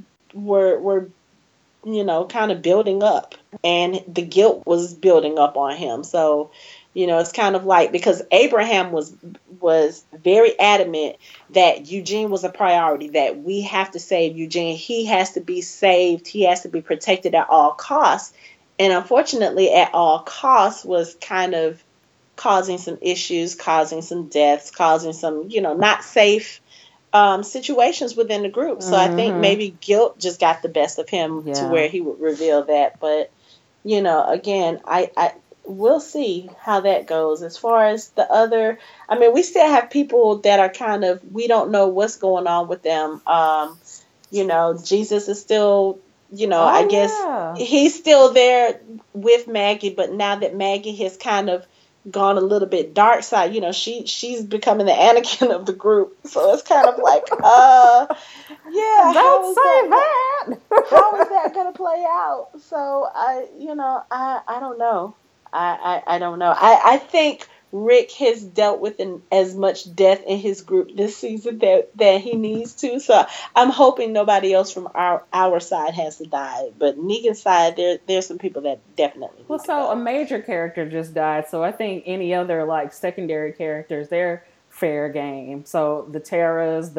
[SPEAKER 4] kind of building up, and the guilt was building up on him. So it's kind of like, because Abraham was very adamant that Eugene was a priority, that we have to save Eugene. He has to be saved. He has to be protected at all costs. And unfortunately, at all costs was kind of causing some issues, causing some deaths, causing some, not safe situations within the group. So I think maybe guilt just got the best of him to where he would reveal that. But, again, I we'll see how that goes. As far as the other, I mean, we still have people that are kind of, we don't know what's going on with them. Jesus is still, I guess he's still there with Maggie, but now that Maggie has kind of gone a little bit dark side, she's becoming the Anakin of the group. So it's kind of like, yeah,
[SPEAKER 3] don't say that.
[SPEAKER 4] How is that going to play out? So I don't know. I don't know. I think Rick has dealt with as much death in his group this season that he needs to. So I'm hoping nobody else from our side has to die. But Negan's side, there's some people that definitely.
[SPEAKER 3] Well, so a major character just died. So I think any other like secondary characters, they're fair game. So the Terras,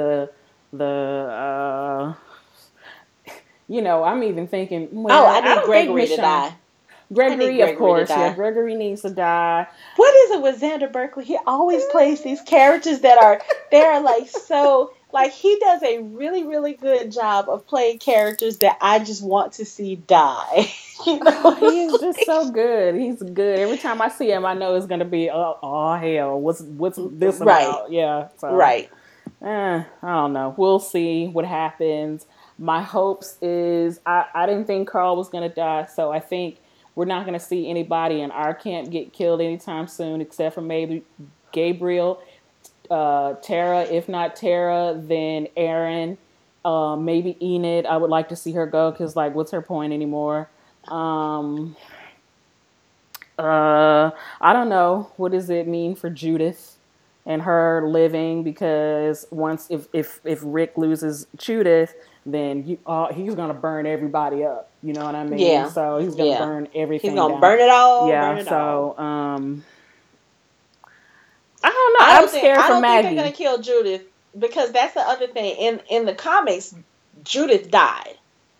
[SPEAKER 3] I'm even thinking. Well,
[SPEAKER 4] I need Gregory to die.
[SPEAKER 3] Gregory, of course. Yeah, Gregory needs to die.
[SPEAKER 4] What is it with Xander Berkeley? He always plays these characters that are like so, like, he does a really, really good job of playing characters that I just want to see die.
[SPEAKER 3] He's just so good. He's good. Every time I see him, I know it's gonna be oh hell. What's this about?
[SPEAKER 4] Right.
[SPEAKER 3] Yeah. So,
[SPEAKER 4] right.
[SPEAKER 3] I don't know. We'll see what happens. My hopes is I didn't think Carl was gonna die, so I think we're not going to see anybody in our camp get killed anytime soon, except for maybe Gabriel, Tara. If not Tara, then Aaron, maybe Enid. I would like to see her go because, like, what's her point anymore? I don't know. What does it mean for Judith and her living? Because once, if Rick loses Judith, then he's going to burn everybody up. You know what I mean?
[SPEAKER 4] Yeah.
[SPEAKER 3] So he's going to burn everything.
[SPEAKER 4] He's going to burn it all.
[SPEAKER 3] Yeah.
[SPEAKER 4] Burn it
[SPEAKER 3] all. I don't know.
[SPEAKER 4] I
[SPEAKER 3] I'm scared for Maggie.
[SPEAKER 4] I don't think they're going to kill Judith, because that's the other thing. In the comics, Judith died.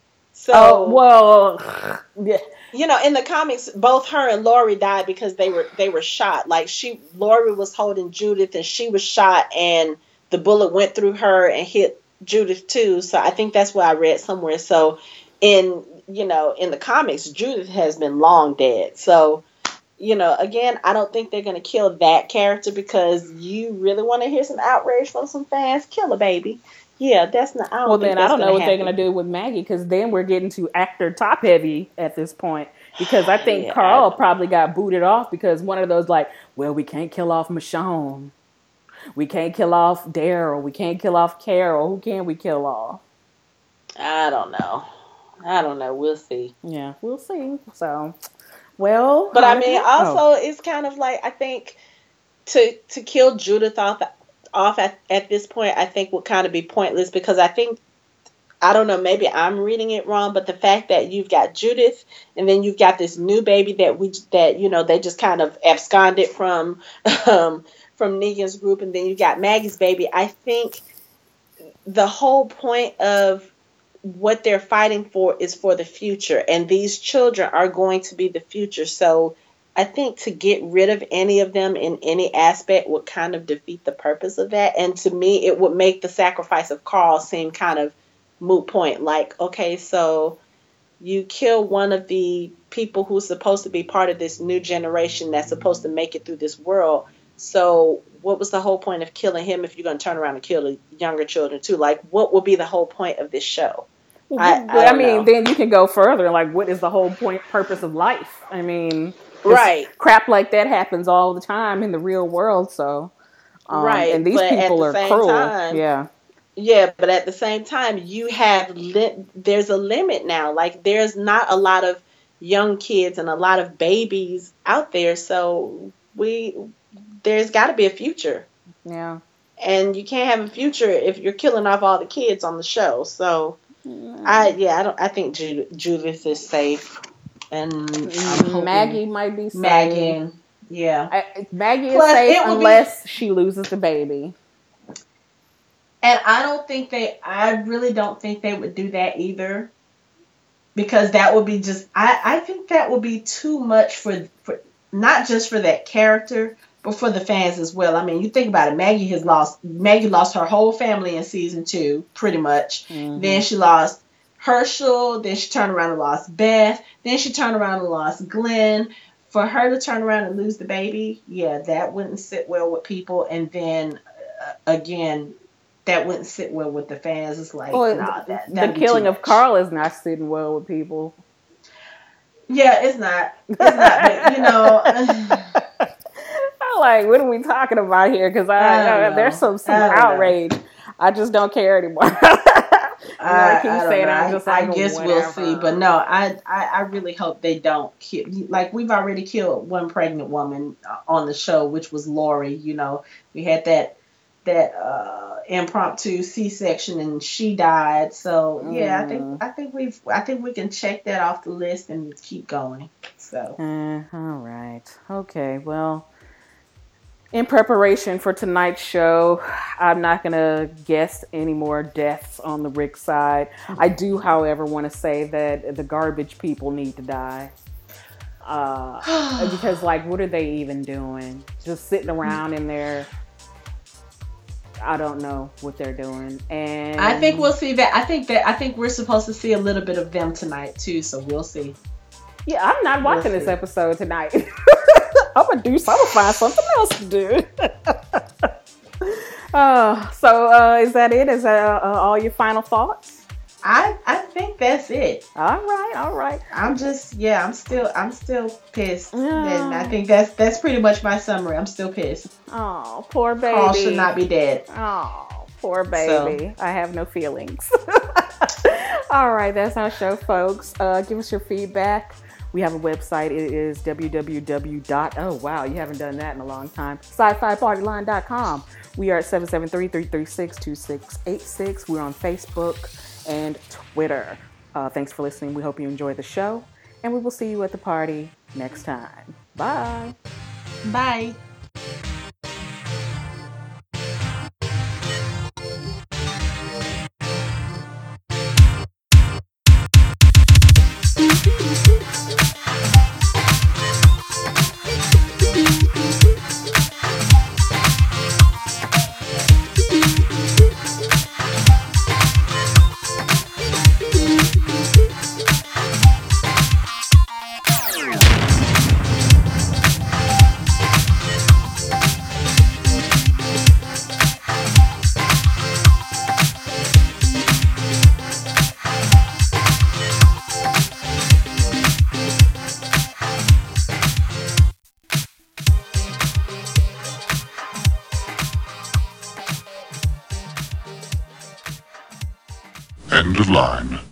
[SPEAKER 4] So
[SPEAKER 3] yeah.
[SPEAKER 4] In the comics, both her and Laurie died because they were shot. Like, Laurie was holding Judith and she was shot, and the bullet went through her and hit Judith too. So I think that's what I read somewhere. So in the comics, Judith has been long dead. So, again, I don't think they're going to kill that character, because you really want to hear some outrage from some fans. Kill a baby. Yeah, that's not. I don't know
[SPEAKER 3] what they're going to do with Maggie, because then we're getting to actor top heavy at this point. Because I think Carl probably got booted off because one of those, like, well, we can't kill off Michonne. We can't kill off Daryl. We can't kill off Carol. Who can we kill off?
[SPEAKER 4] I don't know. We'll see.
[SPEAKER 3] Yeah, we'll see. So, well.
[SPEAKER 4] But I mean, also, it's kind of like, I think to kill Judith off off at this point, I think would kind of be pointless because I don't know, maybe I'm reading it wrong, but the fact that you've got Judith and then you've got this new baby that they just kind of absconded from Negan's group, and then you got Maggie's baby. I think the whole point of what they're fighting for is for the future, and these children are going to be the future. So I think to get rid of any of them in any aspect would kind of defeat the purpose of that. And to me, it would make the sacrifice of Carl seem kind of moot point. Like, okay, so you kill one of the people who's supposed to be part of this new generation that's supposed to make it through this world. So what was the whole point of killing him if you're going to turn around and kill the younger children too? Like, what would be the whole point of this show?
[SPEAKER 3] I mean, then you can go further. Like, what is the whole purpose of life? I mean,
[SPEAKER 4] right?
[SPEAKER 3] Crap like that happens all the time in the real world. So,
[SPEAKER 4] right.
[SPEAKER 3] And these people are cruel.
[SPEAKER 4] Yeah, but at the same time, you have there's a limit now. Like, there's not a lot of young kids and a lot of babies out there. So there's got to be a future.
[SPEAKER 3] Yeah.
[SPEAKER 4] And you can't have a future if you're killing off all the kids on the show. So, I think Judith is safe, and
[SPEAKER 3] Maggie might be safe.
[SPEAKER 4] Maggie
[SPEAKER 3] is safe unless she loses the baby.
[SPEAKER 4] And I really don't think they would do that either, because that would be just, I think that would be too much for not just for that character, but for the fans as well. I mean, you think about it. Maggie lost her whole family in season 2, pretty much. Mm-hmm. Then she lost Herschel. Then she turned around and lost Beth. Then she turned around and lost Glenn. For her to turn around and lose the baby, that wouldn't sit well with people. And then again, that wouldn't sit well with the fans. It's like,
[SPEAKER 3] the killing of Carl is not sitting well with people.
[SPEAKER 4] Yeah, it's not. But,
[SPEAKER 3] I'm like, what are we talking about here? Because there's some outrage. I just don't care anymore.
[SPEAKER 4] I guess we'll see. But no, I really hope they don't kill. Like, we've already killed one pregnant woman on the show, which was Lori. We had that impromptu C-section and she died. So I think we can check that off the list and keep going. So
[SPEAKER 3] all right, okay, well, in preparation for tonight's show, I'm not gonna guess any more deaths on the Rick side. I do, however, want to say that the garbage people need to die. Because, like, what are they even doing? Just sitting around in there. I don't know what they're doing, and
[SPEAKER 4] I think we'll see that. I think we're supposed to see a little bit of them tonight too, so we'll see.
[SPEAKER 3] Yeah, I'm not watching this episode tonight. I'm gonna find something else to do. So is that it? Is that all your final thoughts?
[SPEAKER 4] I think that's it.
[SPEAKER 3] All right.
[SPEAKER 4] I'm still pissed. And I think that's pretty much my summary. I'm still pissed.
[SPEAKER 3] Oh, poor baby.
[SPEAKER 4] Carl should not be dead.
[SPEAKER 3] Oh, poor baby. I have no feelings. All right, that's our show, folks. Give us your feedback. We have a website. It is oh wow, you haven't done that in a long time. sci-fipartyline.com. We are at 773-336-2686. We're on Facebook and Twitter. Thanks for listening. We hope you enjoyed the show, and we will see you at the party next time. Bye.
[SPEAKER 4] Bye.
[SPEAKER 2] End of line.